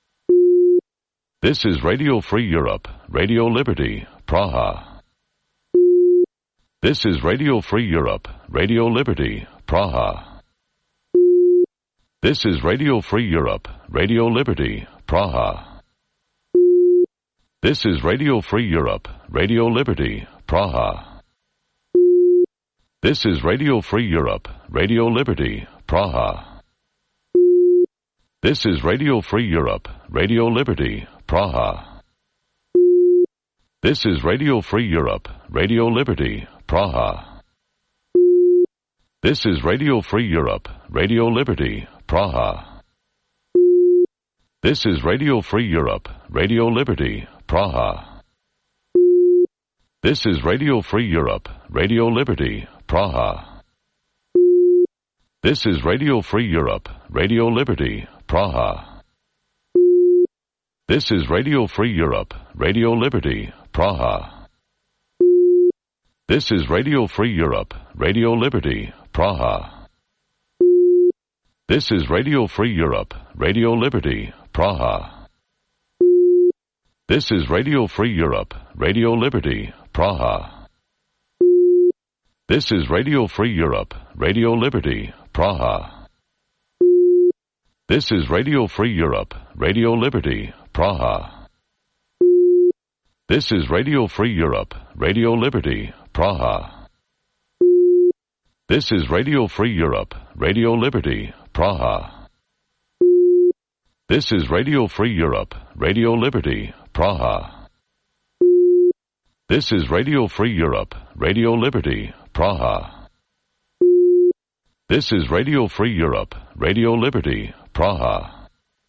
This is Radio Free Europe, Radio Liberty, Praha. This is Radio Free Europe, Radio Liberty, Praha. This is Radio Free Europe, Radio Liberty, Praha. This is Radio Free Europe, Radio Liberty, Praha. This is Radio Free Europe, Radio Liberty, Praha. This is Radio Free Europe, Radio Liberty, Praha. This is Radio Free Europe, Radio Liberty, Praha. This is Radio Free Europe, Radio Liberty, Praha. This is Radio Free Europe, Radio Liberty, Praha. This is Radio Free Europe, Radio Liberty, Praha. This is Radio Free Europe, Radio Liberty, Praha. This is Radio Free Europe, Radio Liberty, Praha. This is Radio Free Europe, Radio Liberty, Praha. This is Radio Free Europe, Radio Liberty, Praha. This is Radio Free Europe, Radio Liberty, Praha. This is Radio Free Europe, Radio Liberty, Praha. This is Radio Free Europe, Radio Liberty, Praha. This is Radio Free Europe, Radio Liberty, Praha. This is Radio Free Europe, Radio Liberty, Praha. This is Radio Free Europe, Radio Liberty, Praha. This is Radio Free Europe, Radio Liberty, Praha. This is Radio Free Europe, Radio Liberty, Praha.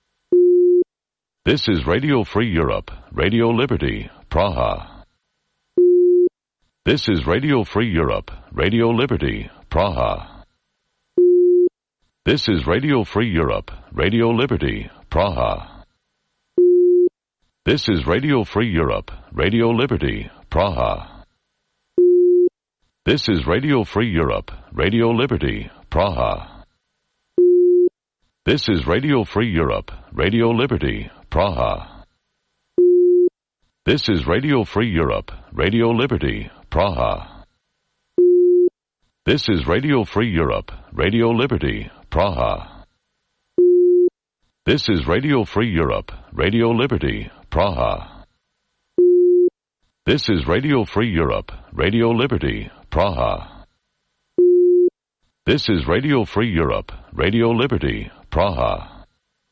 This is Radio Free Europe, Radio Liberty, Praha. This is Radio Free Europe, Radio Liberty, Praha. This is Radio Free Europe, Radio Liberty, Praha. This is Radio Free Europe, Radio Liberty, Praha. This is Radio Free Europe, Radio Liberty, Praha. This is Radio Free Europe, Radio Liberty, Praha. This is Radio Free Europe, Radio Liberty, Praha. This is Radio Free Europe, Radio Liberty, Praha. This is Radio Free Europe, Radio Liberty, Praha. This is Radio Free Europe, Radio Liberty, Praha. This is Radio Free Europe, Radio Liberty, Praha.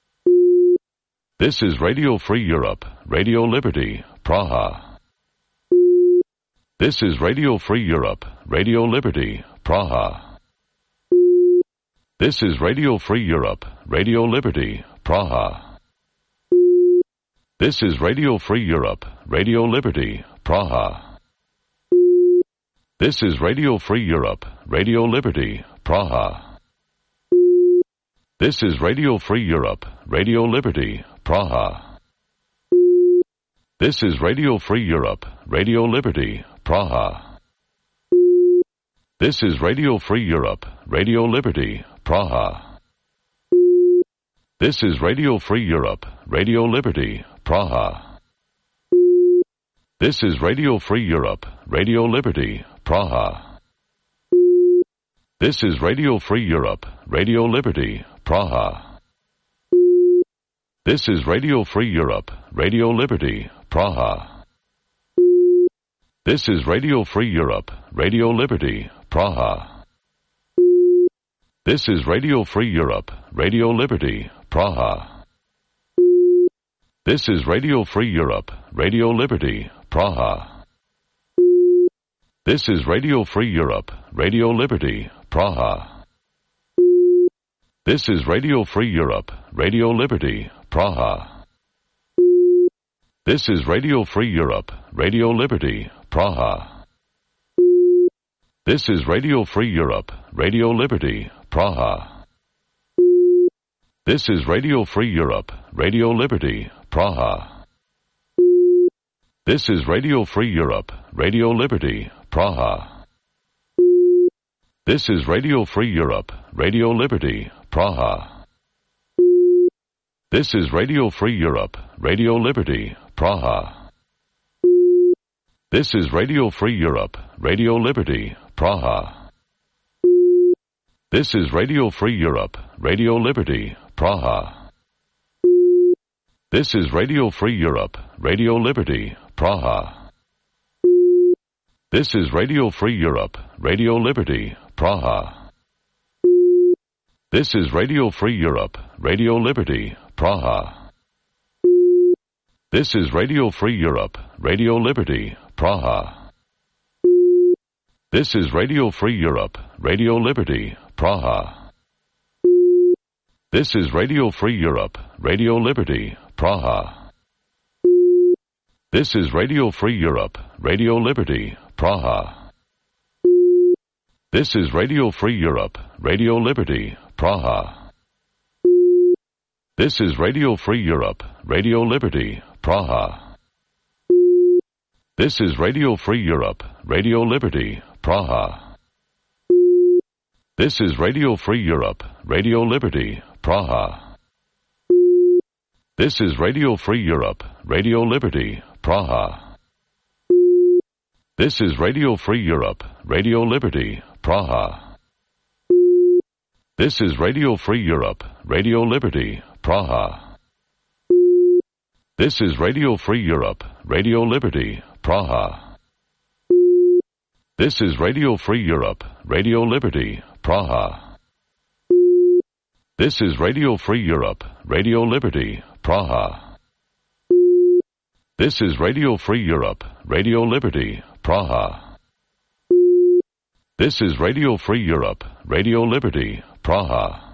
This is Radio Free Europe, Radio Liberty, Praha. This is Radio Free Europe, Radio Liberty, Praha. This is Radio Free Europe, Radio Liberty, Praha. This is Radio Free Europe, Radio Liberty, Praha. This is Radio Free Europe, Radio Liberty, Praha. This is Radio Free Europe, Radio Liberty, Praha. This is Radio Free Europe, Radio Liberty, Praha. This is Radio Free Europe, Radio Liberty, Praha. This is Radio Free Europe, Radio Liberty, Praha. This is Radio Free Europe, Radio Liberty, Praha. This is Radio Free Europe, Radio Liberty, Praha. This is Radio Free Europe, Radio Liberty, Praha. This is Radio Free Europe, Radio Liberty, Praha. This is Radio Free Europe, Radio Liberty, Praha. This is Radio Free Europe, Radio Liberty, Praha. This is Radio Free Europe, Radio Liberty, Praha. This is Radio Free Europe, Radio Liberty, Praha. This is Radio Free Europe, Radio Liberty, Praha. This is Radio Free Europe, Radio Liberty, Praha. This is Radio Free Europe, Radio Liberty, Praha. This is Radio Free Europe, Radio Liberty, Praha. This is Radio Free Europe, Radio Liberty, Praha. This is Radio Free Europe, Radio Liberty, Praha. This is Radio Free Europe, Radio Liberty, Praha. This is Radio Free Europe, Radio Liberty, Praha. This is Radio Free Europe, Radio Liberty, Praha. This is Radio Free Europe, Radio Liberty, Praha. This is Radio Free Europe, Radio Liberty, Praha. This is Radio Free Europe, Radio Liberty, Praha. This is Radio Free Europe, Radio Liberty, Praha. This is Radio Free Europe, Radio Liberty, Praha. This is Radio Free Europe, Radio Liberty, Praha. This is Radio Free Europe, Radio Liberty, Praha. This is Radio Free Europe, Radio Liberty, Praha. This is Radio Free Europe, Radio Liberty, Praha. This is Radio Free Europe, Radio Liberty, Praha. This is Radio Free Europe, Radio Liberty, Praha. This is Radio Free Europe, Radio Liberty, Praha. This is Radio Free Europe, Radio Liberty, Praha. This is Radio Free Europe, Radio Liberty, Praha. This is Radio Free Europe, Radio Liberty, Praha. This is Radio Free Europe, Radio Liberty, Praha. This is Radio Free Europe, Radio Liberty, Praha. This is Radio Free Europe, Radio Liberty, Praha.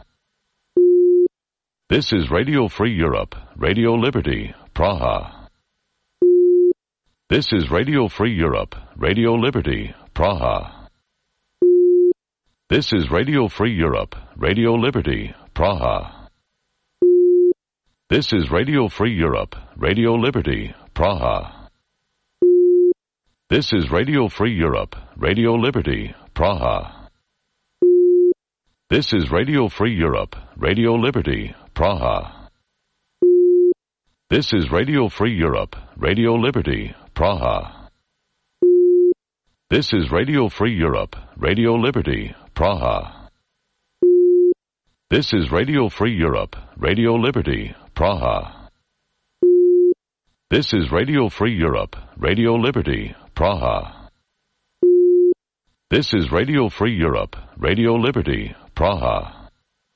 This is Radio Free Europe, Radio Liberty, Praha. This is Radio Free Europe, Radio Liberty, Praha. This is Radio Free Europe, Radio Liberty, Praha. This is Radio Free Europe, Radio Liberty, Praha. This is Radio Free Europe, Radio Liberty, Praha. This is Radio Free Europe, Radio Liberty, Praha. This is Radio Free Europe, Radio Liberty, Praha. This is Radio Free Europe, Radio Liberty, Praha. This is Radio Free Europe, Radio Liberty, Praha. This is Radio Free Europe, Radio Liberty, Praha. This is Radio Free Europe, Radio Liberty, Praha.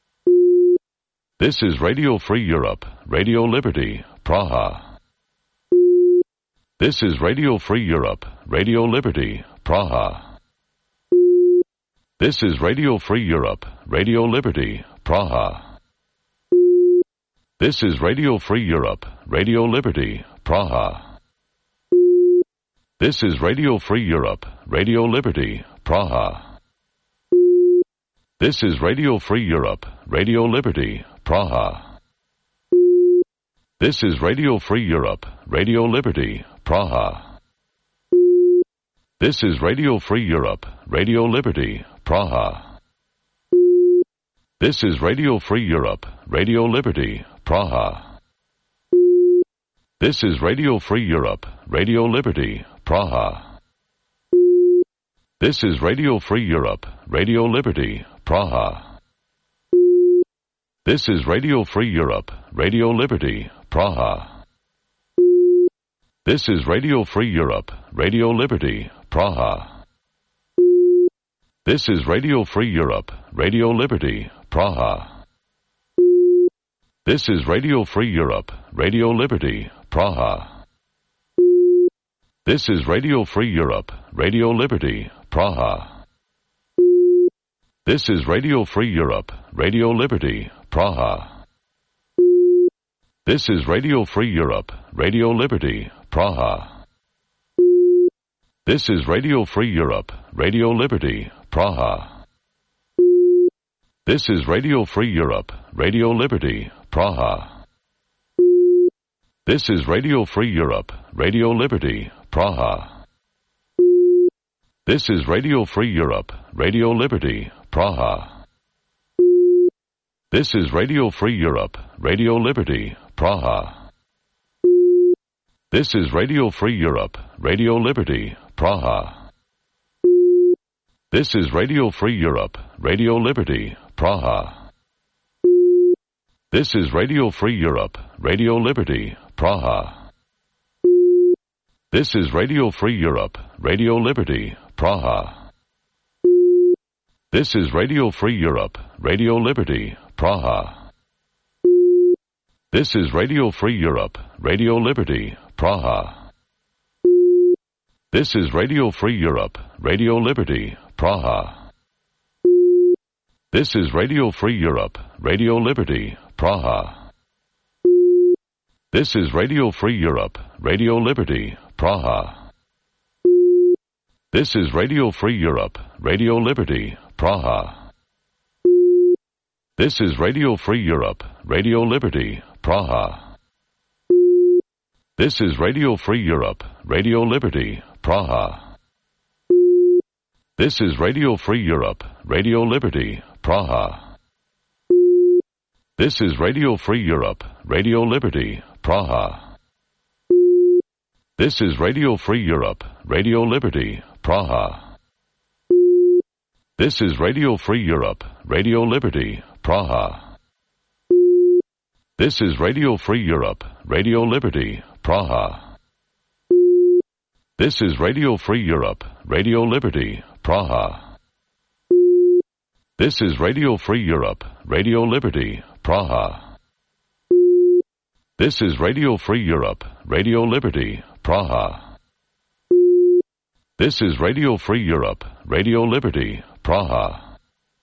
This is Radio Free Europe, Radio Liberty, Praha. This is Radio Free Europe, Radio Liberty, Praha. This is Radio Free Europe, Radio Liberty, Praha. This is Radio Free Europe, Radio Liberty, Praha. This is Radio Free Europe, Radio Liberty, Praha. This is Radio Free Europe, Radio Liberty, Praha. This is Radio Free Europe, Radio Liberty, Praha. This is Radio Free Europe, Radio Liberty, Praha. This is Radio Free Europe, Radio Liberty, Praha. This is Radio Free Europe, Radio Liberty, Praha. This is Radio Free Europe, Radio Liberty, Praha. This is Radio Free Europe, Radio Liberty, Praha. This is Radio Free Europe, Radio Liberty, Praha. This is Radio Free Europe, Radio Liberty, Praha. This is Radio Free Europe, Radio Liberty, Praha. This is Radio Free Europe, Radio Liberty, Praha. This is Radio Free Europe, Radio Liberty, Praha. This is Radio Free Europe, Radio Liberty, Praha. This is Radio Free Europe, Radio Liberty, Praha. This is Radio Free Europe, Radio Liberty, Praha. This is Radio Free Europe, Radio Liberty, Praha. This is Radio Free Europe, Radio Liberty, Praha. This is Radio Free Europe, Radio Liberty, Praha. This is Radio Free Europe, Radio Liberty, Praha. This is Radio Free Europe, Radio Liberty, Praha. This is Radio Free Europe, Radio Liberty, Praha. This is Radio Free Europe, Radio Liberty, Praha. This is Radio Free Europe, Radio Liberty, Praha. This is Radio Free Europe, Radio Liberty, Praha. This is Radio Free Europe, Radio Liberty, Praha. This is Radio Free Europe, Radio Liberty, Praha. This is Radio Free Europe, Radio Liberty, Praha. This is Radio Free Europe, Radio Liberty, Praha. This is Radio Free Europe, Radio Liberty, Praha. This is Radio Free Europe, Radio Liberty, Praha. This is Radio Free Europe, Radio Liberty, Praha. This is Radio Free Europe, Radio Liberty, Praha. This is Radio Free Europe, Radio Liberty, Praha. This is Radio Free Europe, Radio Liberty, Praha. This is Radio Free Europe, Radio Liberty, Praha. This is Radio Free Europe, Radio Liberty, Praha. This is Radio Free Europe, Radio Liberty, Praha. This is Radio Free Europe, Radio Liberty, Praha. This is Radio Free Europe, Radio Liberty, Praha.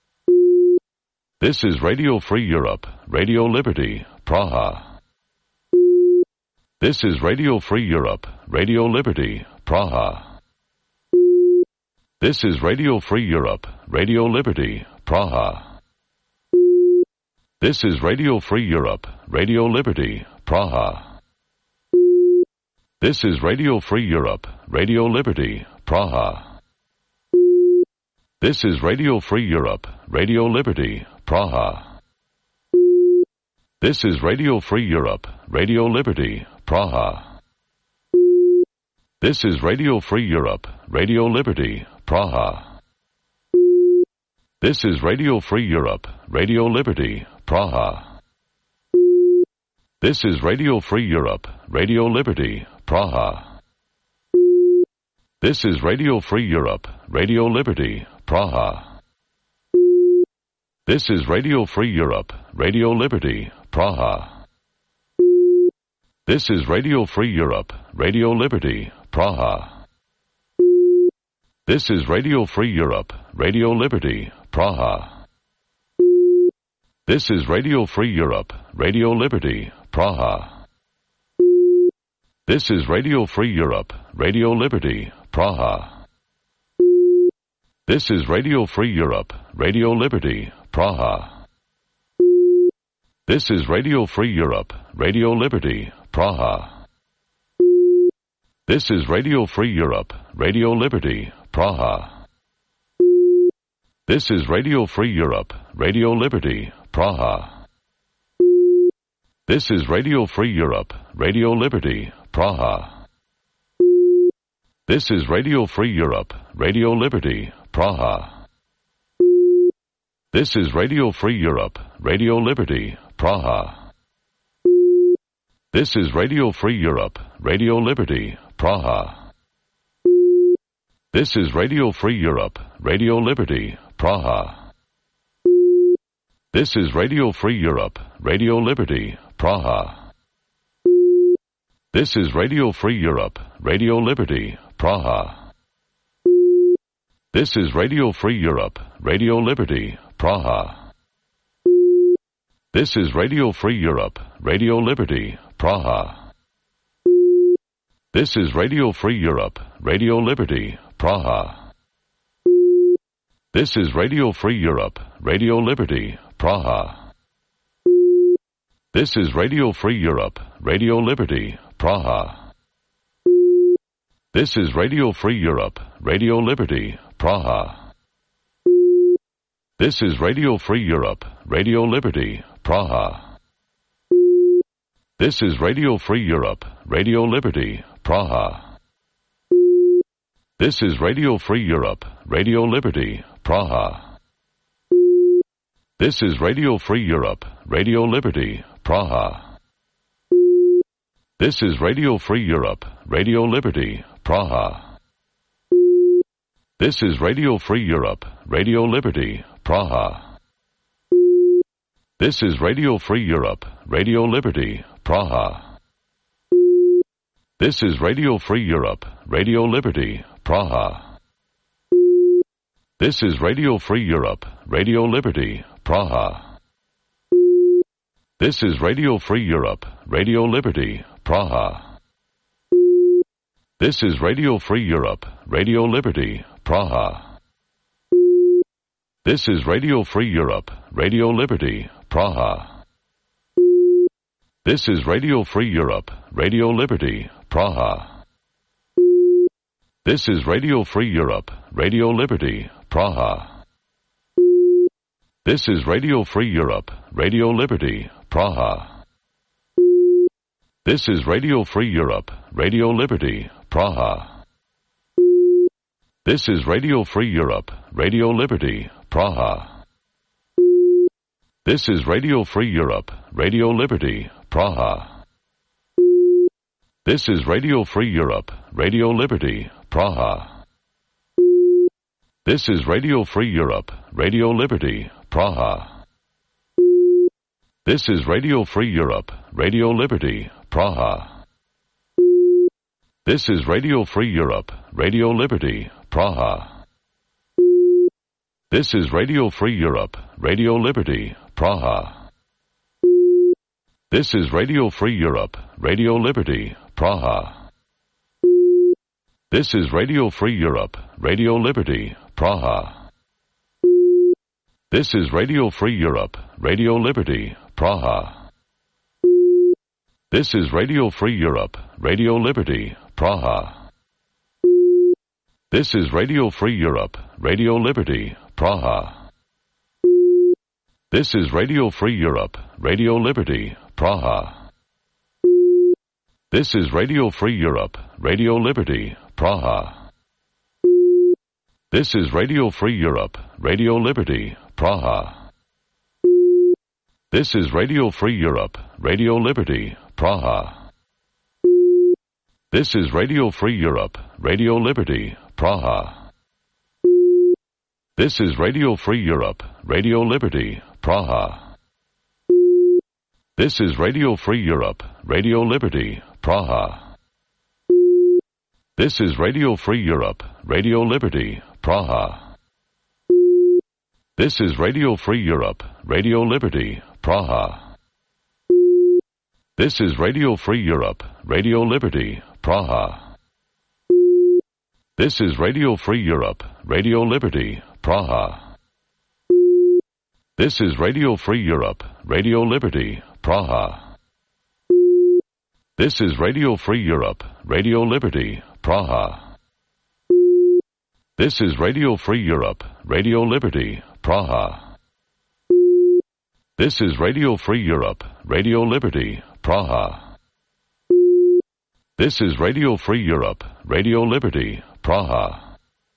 This is Radio Free Europe, Radio Liberty, Praha. This is Radio Free Europe, Radio Liberty, Praha. This is Radio Free Europe, Radio Liberty, Praha. This is Radio Free Europe, Radio Liberty, Praha. This is Radio Free Europe, Radio Liberty, Praha. This is Radio Free Europe, Radio Liberty, Praha. This is Radio Free Europe, Radio Liberty, Praha. This is Radio Free Europe, Radio Liberty, Praha. This is Radio Free Europe, Radio Liberty, Praha. This is Radio Free Europe, Radio Liberty, Praha. This is Radio Free Europe, Radio Liberty, Praha. This is Radio Free Europe, Radio Liberty, Praha. This is Radio Free Europe, Radio Liberty, Praha. This is Radio Free Europe, Radio Liberty, Praha. This is Radio Free Europe, Radio Liberty, Praha. This is Radio Free Europe, Radio Liberty, Praha. This is Radio Free Europe, Radio Liberty, Praha. This is Radio Free Europe, Radio Liberty, Praha. This is Radio Free Europe, Radio Liberty, Praha. This is Radio Free Europe, Radio Liberty, Praha. This is Radio Free Europe, Radio Liberty, Praha. This is Radio Free Europe, Radio Liberty, Praha. This is Radio Free Europe, Radio Liberty, Praha. This is Radio Free Europe, Radio Liberty, Praha. This is Radio Free Europe, Radio Liberty, Praha. This is Radio Free Europe, Radio Liberty, Praha. This is Radio Free Europe, Radio Liberty, Praha. This is Radio Free Europe, Radio Liberty, Praha. This is Radio Free Europe, Radio Liberty, Praha. This is Radio Free Europe, Radio Liberty, Praha. This is Radio Free Europe, Radio Liberty, Praha. This is Radio Free Europe, Radio Liberty, Praha. This is Radio Free Europe, Radio Liberty, Praha. This is Radio Free Europe, Radio Liberty, Praha. This is Radio Free Europe, Radio Liberty, Praha. This is Radio Free Europe, Radio Liberty, Praha. This is Radio Free Europe, Radio Liberty, Praha. This is Radio Free Europe, Radio Liberty, Praha. This is Radio Free Europe, Radio Liberty, Praha. This is Radio Free Europe, Radio Liberty, Praha. This is Radio Free Europe, Radio Liberty, Praha. This is Radio Free Europe, Radio Liberty, Praha. This is Radio Free Europe, Radio Liberty, Praha. This is Radio Free Europe, Radio Liberty, Praha. This is Radio Free Europe, Radio Liberty, Praha. This is Radio Free Europe, Radio Liberty, Praha. This is Radio Free Europe, Radio Liberty, Praha. This is Radio Free Europe, Radio Liberty, Praha. This is Radio Free Europe, Radio Liberty, Praha. This is Radio Free Europe, Radio Liberty, Praha. This is Radio Free Europe, Radio Liberty, Praha. This is Radio Free Europe, Radio Liberty, Praha. This is Radio Free Europe, Radio Liberty, Praha. This is Radio Free Europe, Radio Liberty, Praha. This is Radio Free Europe, Radio Liberty, Praha. This is Radio Free Europe, Radio Liberty, Praha. This is Radio Free Europe, Radio Liberty, Praha. This is Radio Free Europe, Radio Liberty, Praha. This is Radio Free Europe, Radio Liberty, Praha. This is Radio Free Europe, Radio Liberty, Praha. This is Radio Free Europe, Radio Liberty, Praha. This is Radio Free Europe, Radio Liberty, Praha. This is Radio Free Europe, Radio Liberty, Praha. This is Radio Free Europe, Radio Liberty, Praha. This is Radio Free Europe, Radio Liberty, Praha. This is Radio Free Europe, Radio Liberty, Praha. This is Radio Free Europe, Radio Liberty, Praha. This is Radio Free Europe, Radio Liberty, Praha. This is Radio Free Europe, Radio Liberty, Praha. This is Radio Free Europe, Radio Liberty, Praha. This is Radio Free Europe, Radio Liberty, Praha. This is Radio Free Europe, Radio Liberty, Praha. This is Radio Free Europe, Radio Liberty, Praha. This is Radio Free Europe, Radio Liberty, Praha. This is Radio Free Europe, Radio Liberty, Praha. This is Radio Free Europe, Radio Liberty, Praha. This is Radio Free Europe, Radio Liberty, Praha.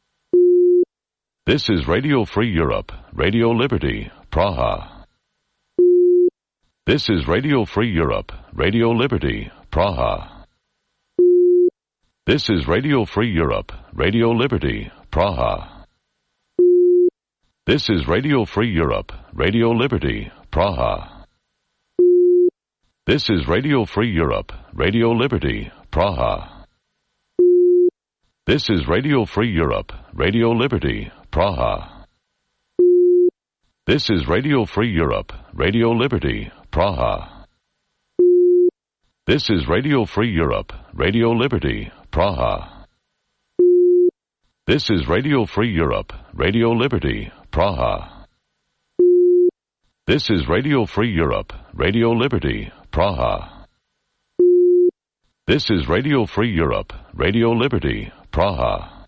This is Radio Free Europe, Radio Liberty, Praha. This is Radio Free Europe, Radio Liberty, Praha. This is Radio Free Europe, Radio Liberty, Praha. This is Radio Free Europe, Radio Liberty, Praha. This is Radio Free Europe, Radio Liberty, Praha. This is Radio Free Europe, Radio Liberty, Praha. This is Radio Free Europe, Radio Liberty, Praha. This is Radio Free Europe, Radio Liberty, Praha. This is Radio Free Europe, Radio Liberty, Praha. This is Radio Free Europe, Radio Liberty, Praha. This is Radio Free Europe, Radio Liberty, Praha.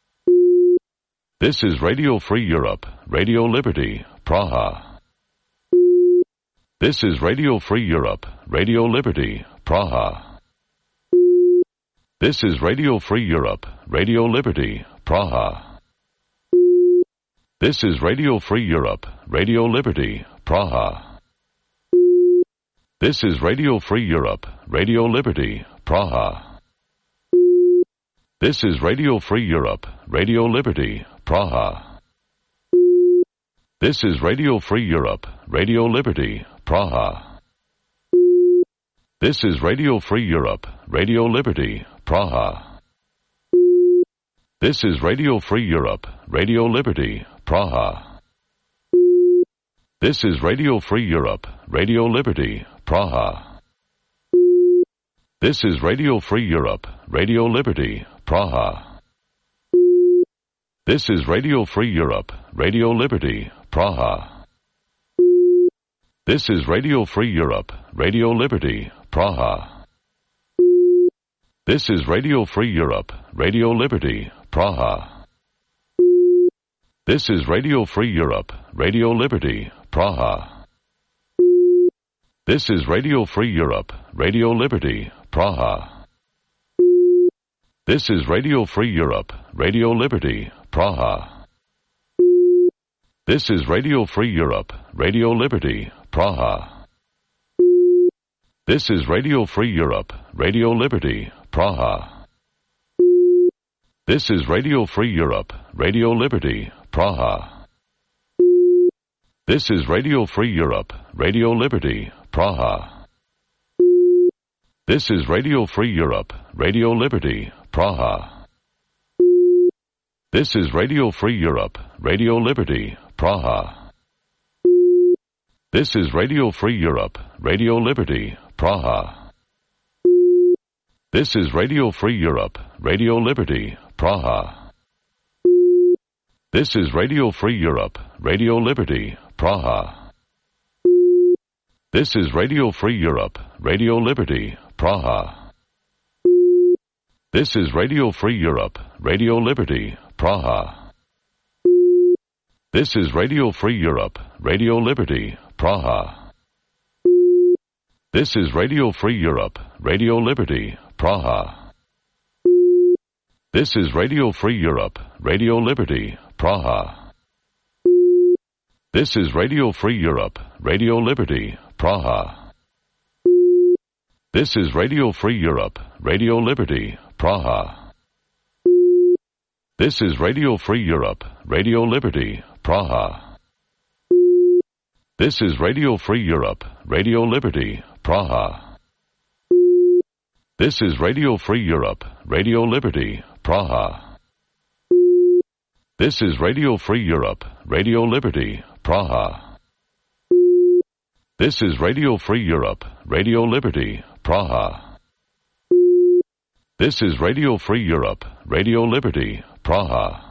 This is Radio Free Europe, Radio Liberty, Praha. This is Radio Free Europe, Radio Liberty, Praha. This is Radio Free Europe, Radio Liberty, Praha. This is Radio Free Europe, Radio Liberty, Praha. This is Radio Free Europe, Radio Liberty, Praha. This is Radio Free Europe, Radio Liberty, Praha. This is Radio Free Europe, Radio Liberty, Praha. This is Radio Free Europe, Radio Liberty, Praha. This is Radio Free Europe, Radio Liberty, Praha. This is Radio Free Europe, Radio Liberty, Praha. This is Radio Free Europe, Radio Liberty, Praha. This is Radio Free Europe, Radio Liberty, Praha. This is Radio Free Europe, Radio Liberty, Praha. This is Radio Free Europe, Radio Liberty, Praha. This is Radio Free Europe, Radio Liberty, Praha. This is Radio Free Europe, Radio Liberty, Praha. This is Radio Free Europe, Radio Liberty, Praha. This is Radio Free Europe, Radio Liberty, Praha. This is Radio Free Europe, Radio Liberty, Praha. This is Radio Free Europe, Radio Liberty, Praha. This is Radio Free Europe, Radio Liberty, Praha. This is Radio Free Europe, Radio Liberty, Praha. This is Radio Free Europe, Radio Liberty, Praha. This is Radio Free Europe, Radio Liberty, Praha. This is Radio Free Europe, Radio Liberty, Praha. This is Radio Free Europe, Radio Liberty, Praha. This is Radio Free Europe, Radio Liberty, Praha. This is Radio Free Europe, Radio Liberty, Praha. This is Radio Free Europe, Radio Liberty, Praha. This is Radio Free Europe, Radio Liberty, Praha. This is Radio Free Europe, Radio Liberty, Praha. This is Radio Free Europe, Radio Liberty, Praha. This is Radio Free Europe, Radio Liberty, Praha. This is Radio Free Europe, Radio Liberty, Praha. This is Radio Free Europe, Radio Liberty, Praha. This is Radio Free Europe, Radio Liberty, Praha. This is Radio Free Europe, Radio Liberty, Praha. This is Radio Free Europe, Radio Liberty, Praha. This is Radio Free Europe, Radio Liberty, Praha.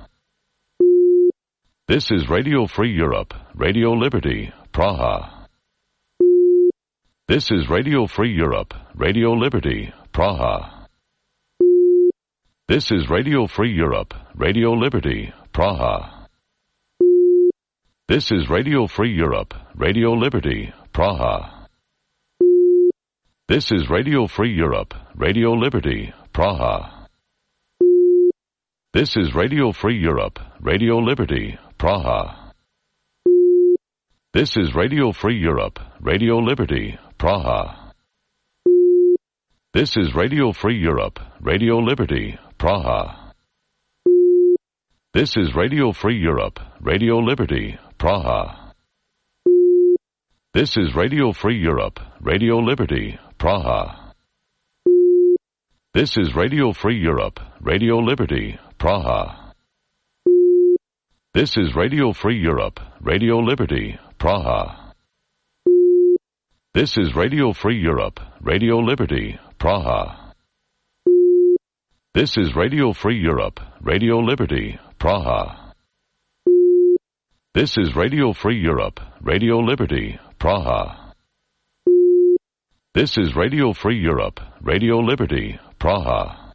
This is Radio Free Europe, Radio Liberty, Praha. This is Radio Free Europe, Radio Liberty, Praha. This is Radio Free Europe, Radio Liberty, Praha. This is Radio Free Europe, Radio Liberty, Praha. This is Radio Free Europe, Radio Liberty, Praha. This is Radio Free Europe, Radio Liberty, Praha. This is Radio Free Europe, Radio Liberty, Praha. This is Radio Free Europe, Radio Liberty, Praha. This is Radio Free Europe, Radio Liberty, Praha. This is Radio Free Europe, Radio Liberty, Praha. This is Radio Free Europe, Radio Liberty, Praha. This is Radio Free Europe, Radio Liberty, Praha. This is Radio Free Europe, Radio Liberty, Praha. This is Radio Free Europe, Radio Liberty, Praha. This is Radio Free Europe, Radio Liberty, Praha. This is Radio Free Europe, Radio Liberty, Praha.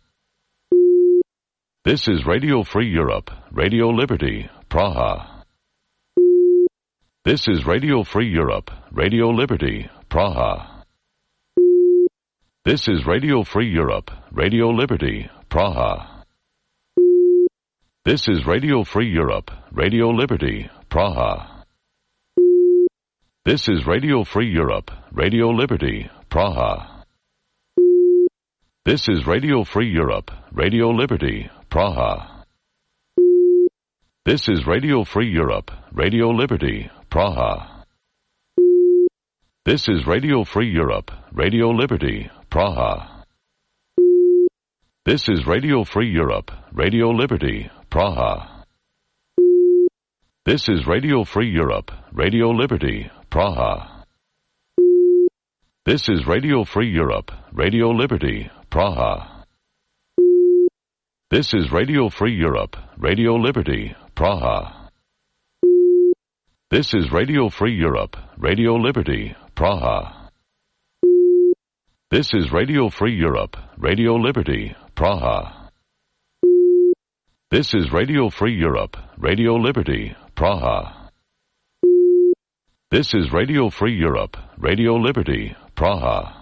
This is Radio Free Europe, Radio Liberty, Praha. This is Radio Free Europe, Radio Liberty, Praha. This is Radio Free Europe, Radio Liberty, Praha. This is Radio Free Europe, Radio Liberty, Praha. This is Radio Free Europe, Radio Liberty, Praha. This is Radio Free Europe, Radio Liberty, Praha. This is Radio Free Europe, Radio Liberty, Praha. This is Radio Free Europe, Radio Liberty, Praha. This is Radio Free Europe, Radio Liberty, Praha. This is Radio Free Europe, Radio Liberty, Praha. This is Radio Free Europe, Radio Liberty, Praha. This is Radio Free Europe, Radio Liberty, Praha. This is Radio Free Europe, Radio Liberty, Praha. This is Radio Free Europe, Radio Liberty, Praha. This is Radio Free Europe, Radio Liberty, Praha. This is Radio Free Europe, Radio Liberty, Praha.